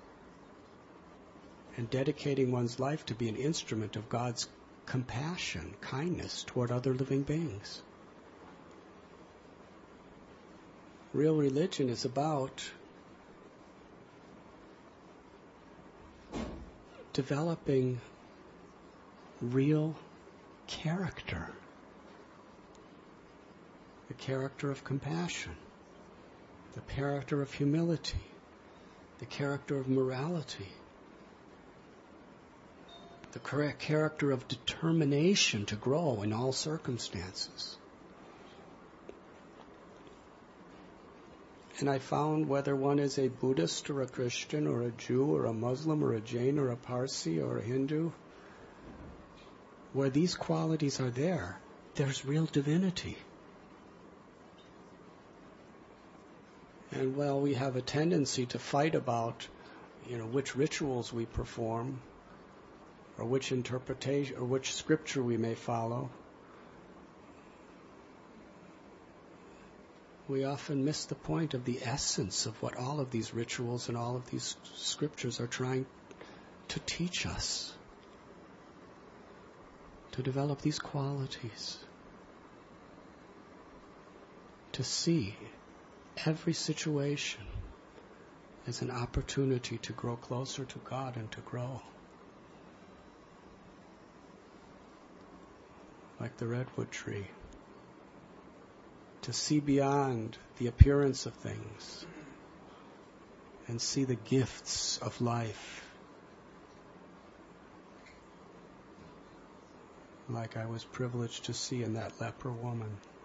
and dedicating one's life to be an instrument of God's compassion, kindness toward other living beings. Real religion is about developing real character, the character of compassion, the character of humility, the character of morality, the correct character of determination to grow in all circumstances. And I found whether one is a Buddhist or a Christian or a Jew or a Muslim or a Jain or a Parsi or a Hindu, where these qualities are there, there's real divinity. And while we have a tendency to fight about, which rituals we perform, or which interpretation, or which scripture we may follow, we often miss the point of the essence of what all of these rituals and all of these scriptures are trying to teach us. To develop these qualities. To see every situation as an opportunity to grow closer to God and to grow. Like the redwood tree. To see beyond the appearance of things and see the gifts of life. Like I was privileged to see in that leper woman.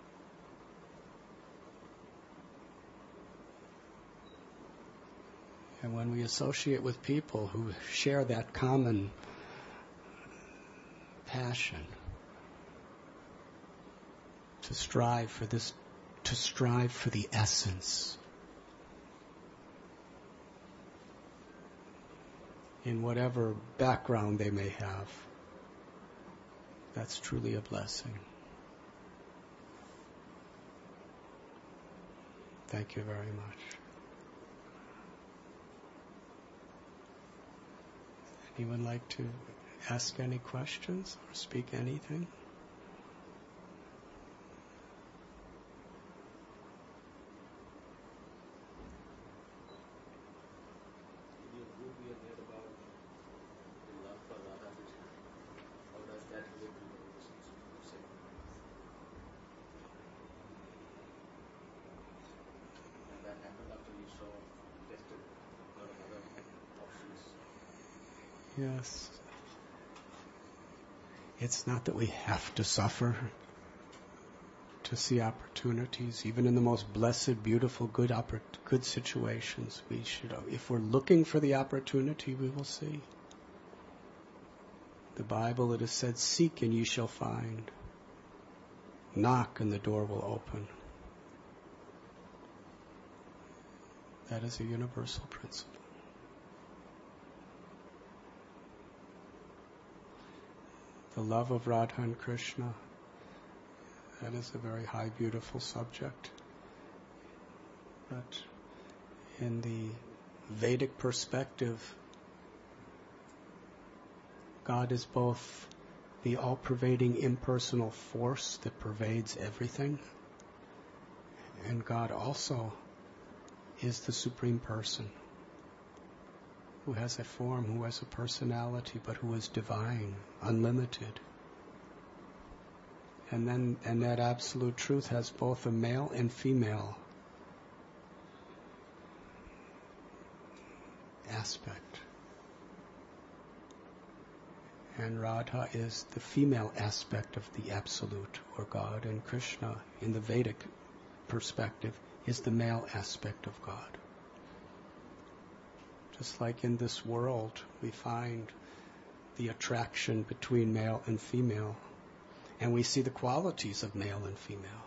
And when we associate with people who share that common passion to strive for this, to strive for the essence in whatever background they may have, that's truly a blessing. Thank you very much. Anyone like to ask any questions or speak anything? In your group we have read about the love for Radha Krishna. How does that relate to the relationship you said? And that happened after you tested a lot of other options. Yes. It's not that we have to suffer to see opportunities, even in the most blessed, beautiful, good situations. We should, if we're looking for the opportunity, we will see. The Bible, it is said, "Seek and ye shall find. Knock and the door will open." That is a universal principle. The love of Radha and Krishna, that is a very high, beautiful subject. But in the Vedic perspective, God is both the all-pervading impersonal force that pervades everything, and God also is the Supreme Person, who has a form, who has a personality, but who is divine, unlimited. And that absolute truth has both a male and female aspect. And Radha is the female aspect of the absolute, or God, and Krishna, in the Vedic perspective, is the male aspect of God. Just like in this world, we find the attraction between male and female, and we see the qualities of male and female.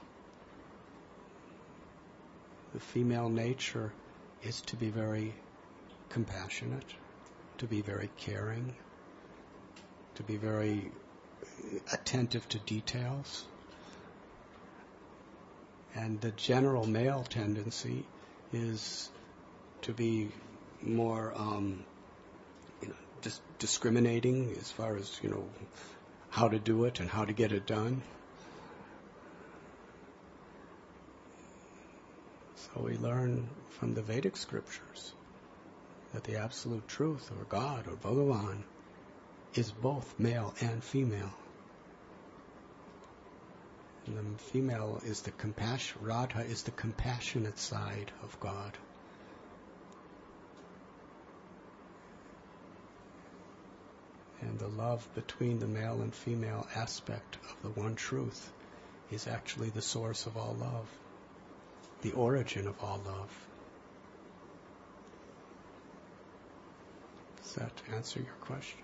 The female nature is to be very compassionate, to be very caring, to be very attentive to details. And the general male tendency is to be more discriminating as far as, how to do it and how to get it done. So we learn from the Vedic scriptures that the absolute truth, or God, or Bhagavan, is both male and female. And the female is the compassion, Radha is the compassionate side of God. And the love between the male and female aspect of the one truth is actually the source of all love, the origin of all love. Does that answer your question?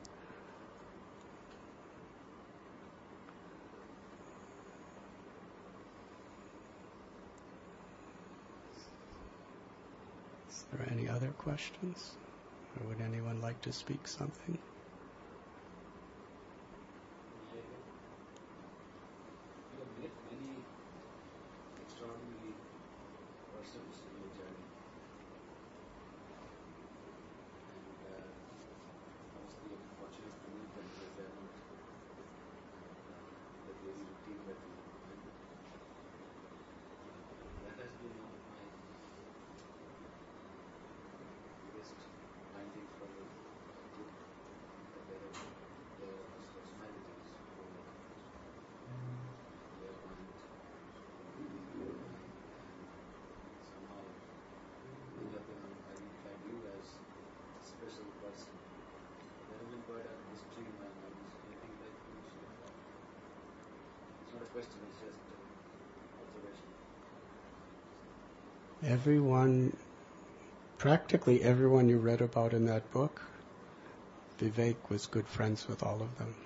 Is there any other questions? Or would anyone like to speak something? You have met many extraordinary persons in your journey. And obviously you're fortunate to meet them because they're not the daily routine that we find. That has been one of my biggest findings from the book, that there are personalities who they are mind, your mind, and somehow many of them identified you as a special person. There has been quite a history in my mind. I think that you should, it's not a question, it's just observation. Practically everyone you read about in that book, Vivek was good friends with all of them.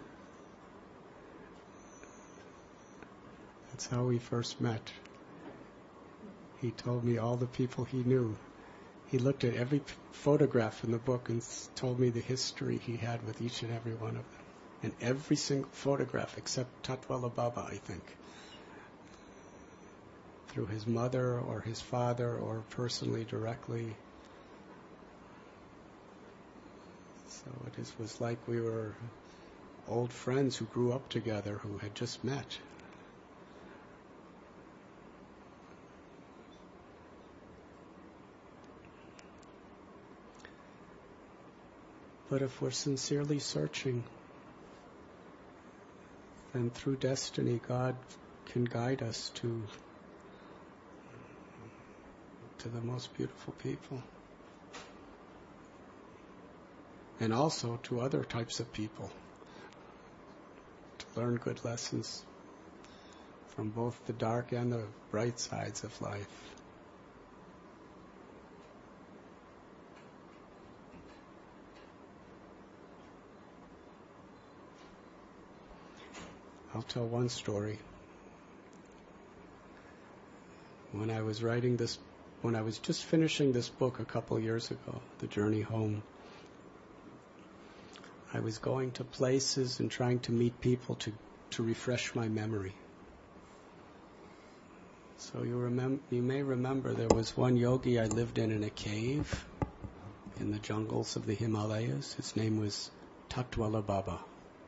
That's how we first met. He told me all the people he knew. He looked at every photograph in the book and told me the history he had with each and every one of them. And every single photograph except Tatwala Baba, I think, through his mother or his father or personally directly. So it was like we were old friends who grew up together, who had just met. But if we're sincerely searching, then through destiny, God can guide us to the most beautiful people. And also to other types of people, to learn good lessons from both the dark and the bright sides of life. I'll tell one story. When I was just finishing this book a couple years ago, The Journey Home, I was going to places and trying to meet people to refresh my memory. So you may remember there was one yogi I lived in a cave in the jungles of the Himalayas. His name was Tatwala Baba.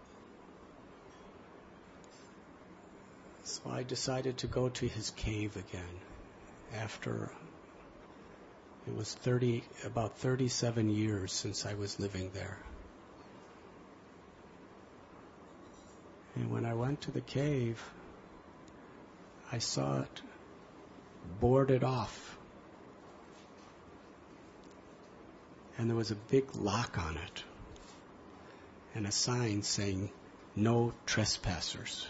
So I decided to go to his cave again after it was about 37 years since I was living there. And when I went to the cave, I saw it boarded off. And there was a big lock on it and a sign saying, "No trespassers."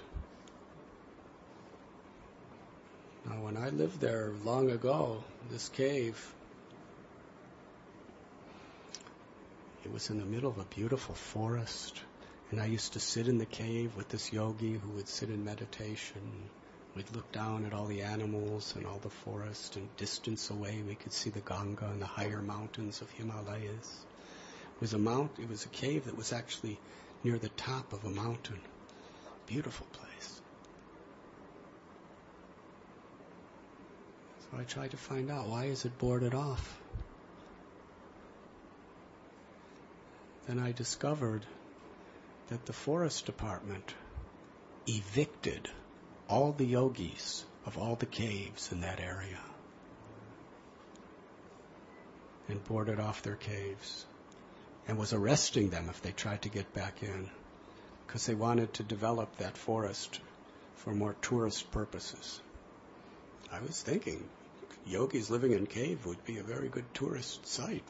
Now, when I lived there long ago, this cave, it was in the middle of a beautiful forest, and I used to sit in the cave with this yogi who would sit in meditation. We'd look down at all the animals and all the forest, and distance away we could see the Ganga and the higher mountains of Himalayas. It was a cave that was actually near the top of a mountain. Beautiful place. So I tried to find out, why is it boarded off? Then I discovered that the forest department evicted all the yogis of all the caves in that area and boarded off their caves and was arresting them if they tried to get back in, because they wanted to develop that forest for more tourist purposes. I was thinking yogis living in cave would be a very good tourist site.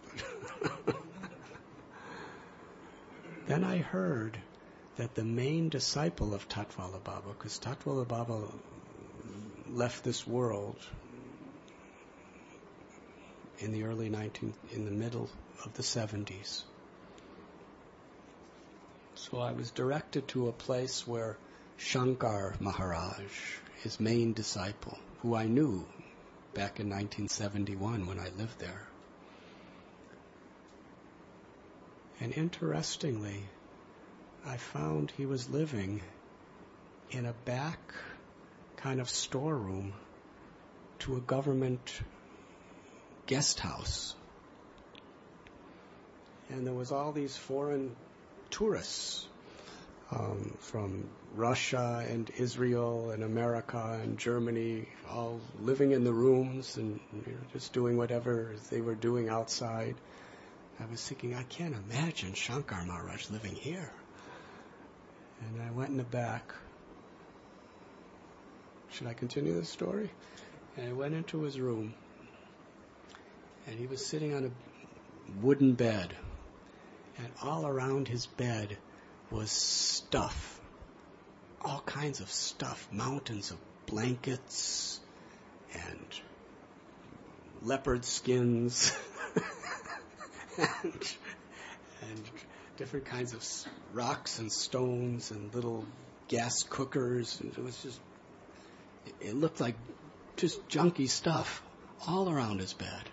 Then I heard that the main disciple of Tatwala Baba, because Tatwala Baba left this world in the middle of the 70s. So I was directed to a place where Shankar Maharaj, his main disciple, who I knew back in 1971 when I lived there. And interestingly, I found he was living in a back kind of storeroom to a government guest house. And there was all these foreign tourists from Russia and Israel and America and Germany, all living in the rooms and just doing whatever they were doing outside. I was thinking, I can't imagine Shankar Maharaj living here. And I went in the back. Should I continue the story? And I went into his room, and he was sitting on a wooden bed, and all around his bed was stuff, all kinds of stuff, mountains of blankets and leopard skins and different kinds of rocks and stones and little gas cookers. And it looked like just junky stuff all around his bed.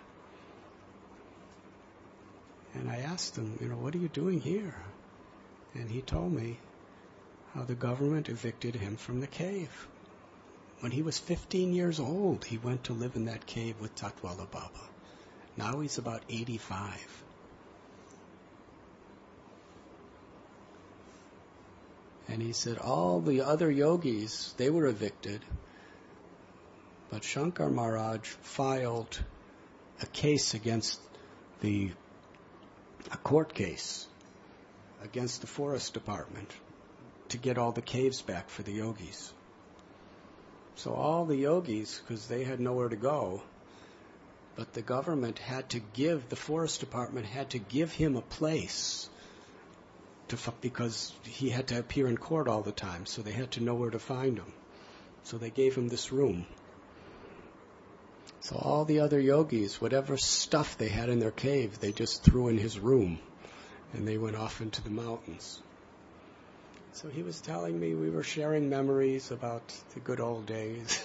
And I asked him, what are you doing here? And he told me how the government evicted him from the cave. When he was 15 years old, he went to live in that cave with Tatwala Baba. Now he's about 85. And he said all the other yogis, they were evicted, but Shankar Maharaj filed a case against a court case against the forest department to get all the caves back for the yogis. So all the yogis, because they had nowhere to go, but the government the forest department had to give him a place because he had to appear in court all the time, so they had to know where to find him. So they gave him this room. So all the other yogis, whatever stuff they had in their cave, they just threw in his room, and they went off into the mountains. So he was telling me, we were sharing memories about the good old days.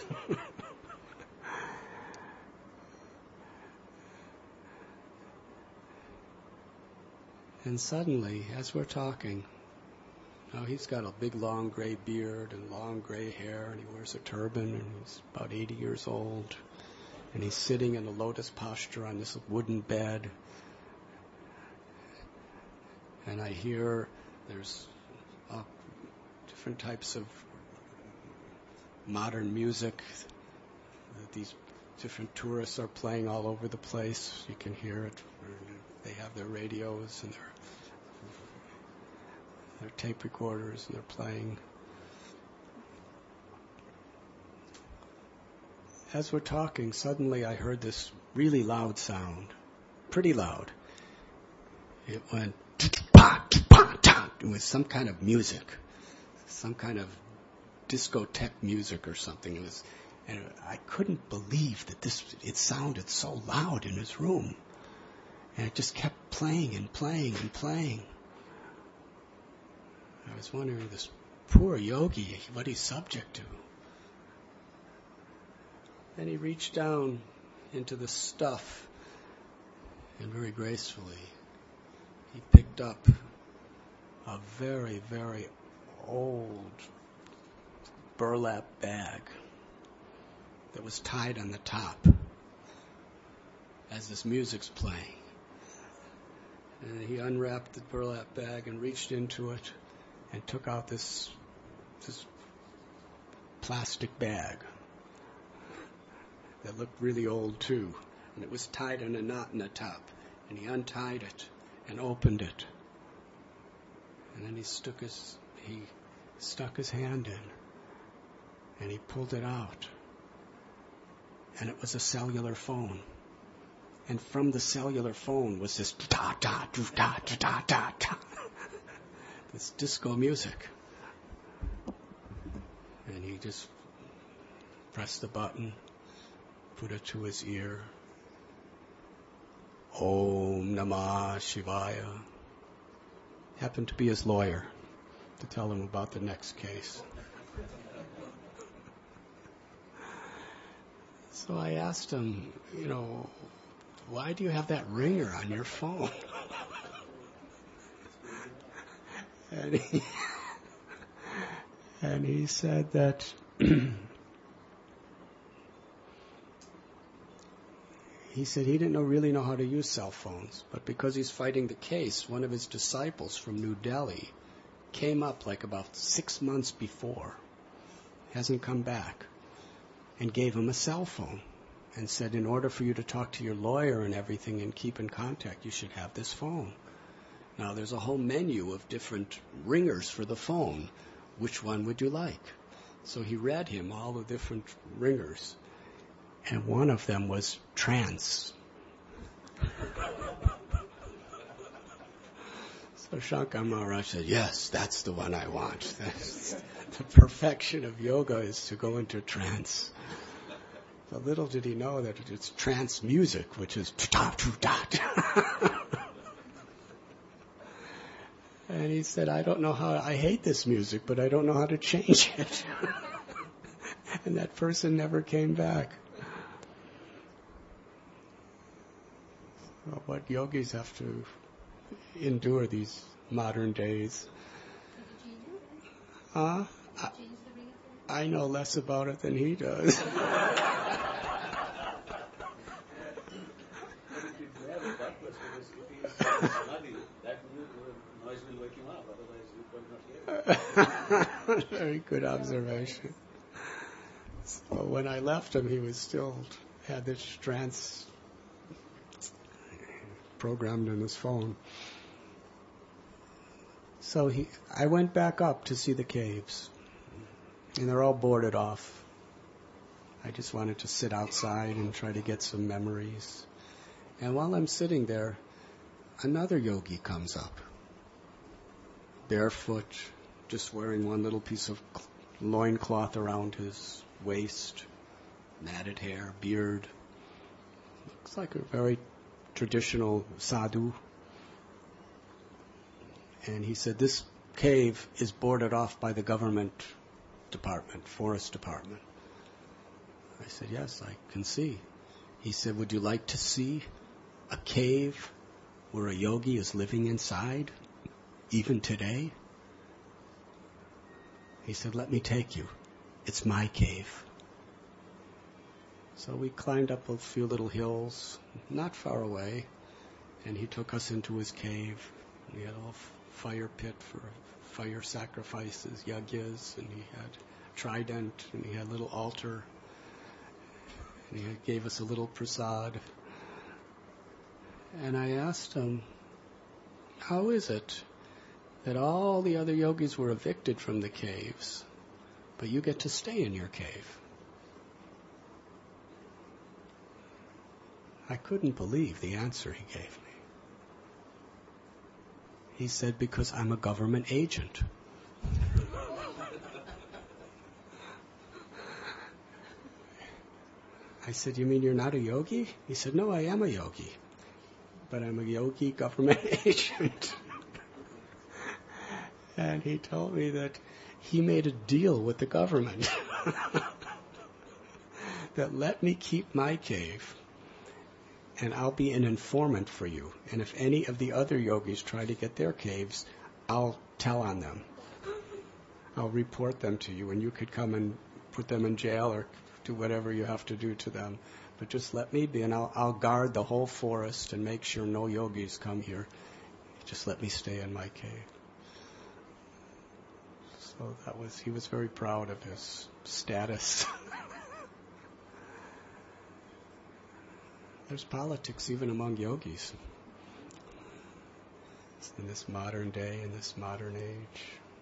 And suddenly, as we're talking, he's got a big long gray beard and long gray hair, and he wears a turban, and he's about 80 years old. And he's sitting in a lotus posture on this wooden bed. And I hear there's different types of modern music that these different tourists are playing all over the place. You can hear it. They have their radios and their tape recorders, and they're playing. As we're talking, suddenly I heard this really loud sound, pretty loud. It went, it was some kind of music, some kind of discotheque music or something. And I couldn't believe that it sounded so loud in his room. And it just kept playing and playing and playing. I was wondering, this poor yogi, what he's subject to. Then he reached down into the stuff, and very gracefully, he picked up a very, very old burlap bag that was tied on the top as this music's playing. And he unwrapped the burlap bag and reached into it and took out this plastic bag that looked really old too. And it was tied in a knot in the top. And he untied it and opened it. And then he stuck his hand in and he pulled it out. And it was a cellular phone. And from the cellular phone was this da-da-da-da-da-da-da, this disco music. And he just pressed the button, put it to his ear, Om Namah Shivaya. Happened to be his lawyer to tell him about the next case. So I asked him, why do you have that ringer on your phone? And he said that he didn't really know how to use cell phones, but because he's fighting the case, one of his disciples from New Delhi came up like about 6 months before, hasn't come back, and gave him a cell phone and said, in order for you to talk to your lawyer and everything and keep in contact, you should have this phone. Now, there's a whole menu of different ringers for the phone. Which one would you like? So he read him all the different ringers, and one of them was trance. So Shankar Maharaj said, yes, that's the one I want. That's the perfection of yoga is to go into trance. But little did he know that it's trance music, which is and he said, I hate this music, but I don't know how to change it. And that person never came back. Well, what yogis have to endure these modern days. I know less about it than he does. Very good observation. So when I left him, he was still had this trance programmed in his phone. So I went back up to see the caves, and they're all boarded off. I just wanted to sit outside and try to get some memories. And while I'm sitting there, another yogi comes up, barefoot, just wearing one little piece of loincloth around his waist, matted hair, beard. Looks like a very traditional sadhu. And he said, this cave is boarded off by the government department, forest department. I said, yes, I can see. He said, would you like to see a cave where a yogi is living inside, even today? He said, let me take you. It's my cave. So we climbed up a few little hills, not far away, and he took us into his cave. We had a little fire pit for fire sacrifices, yagyas, and he had trident, and he had a little altar, and he gave us a little prasad. And I asked him, how is it that all the other yogis were evicted from the caves, but you get to stay in your cave? I couldn't believe the answer he gave me. He said, because I'm a government agent. I said, you mean you're not a yogi? He said, no, I am a yogi, but I'm a yogi government agent. And he told me that he made a deal with the government that let me keep my cave, and I'll be an informant for you. And if any of the other yogis try to get their caves, I'll tell on them. I'll report them to you, and you could come and put them in jail or do whatever you have to do to them. But just let me be, and I'll guard the whole forest and make sure no yogis come here. Just let me stay in my cave. So he was very proud of his status. There's politics even among yogis in this modern day, in this modern age.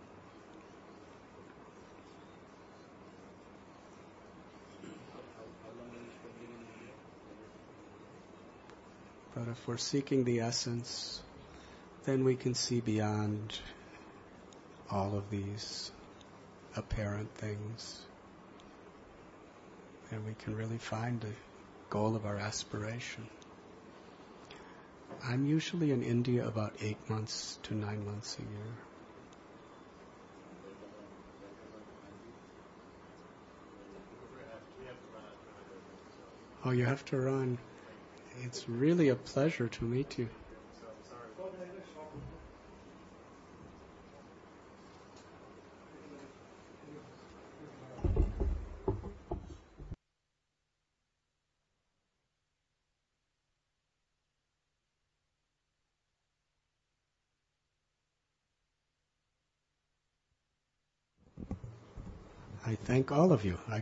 But if we're seeking the essence, then we can see beyond all of these apparent things, and we can really find the goal of our aspiration. I'm usually in India about 8 months to 9 months a year. Oh, you have to run. It's really a pleasure to meet you. I thank all of you. I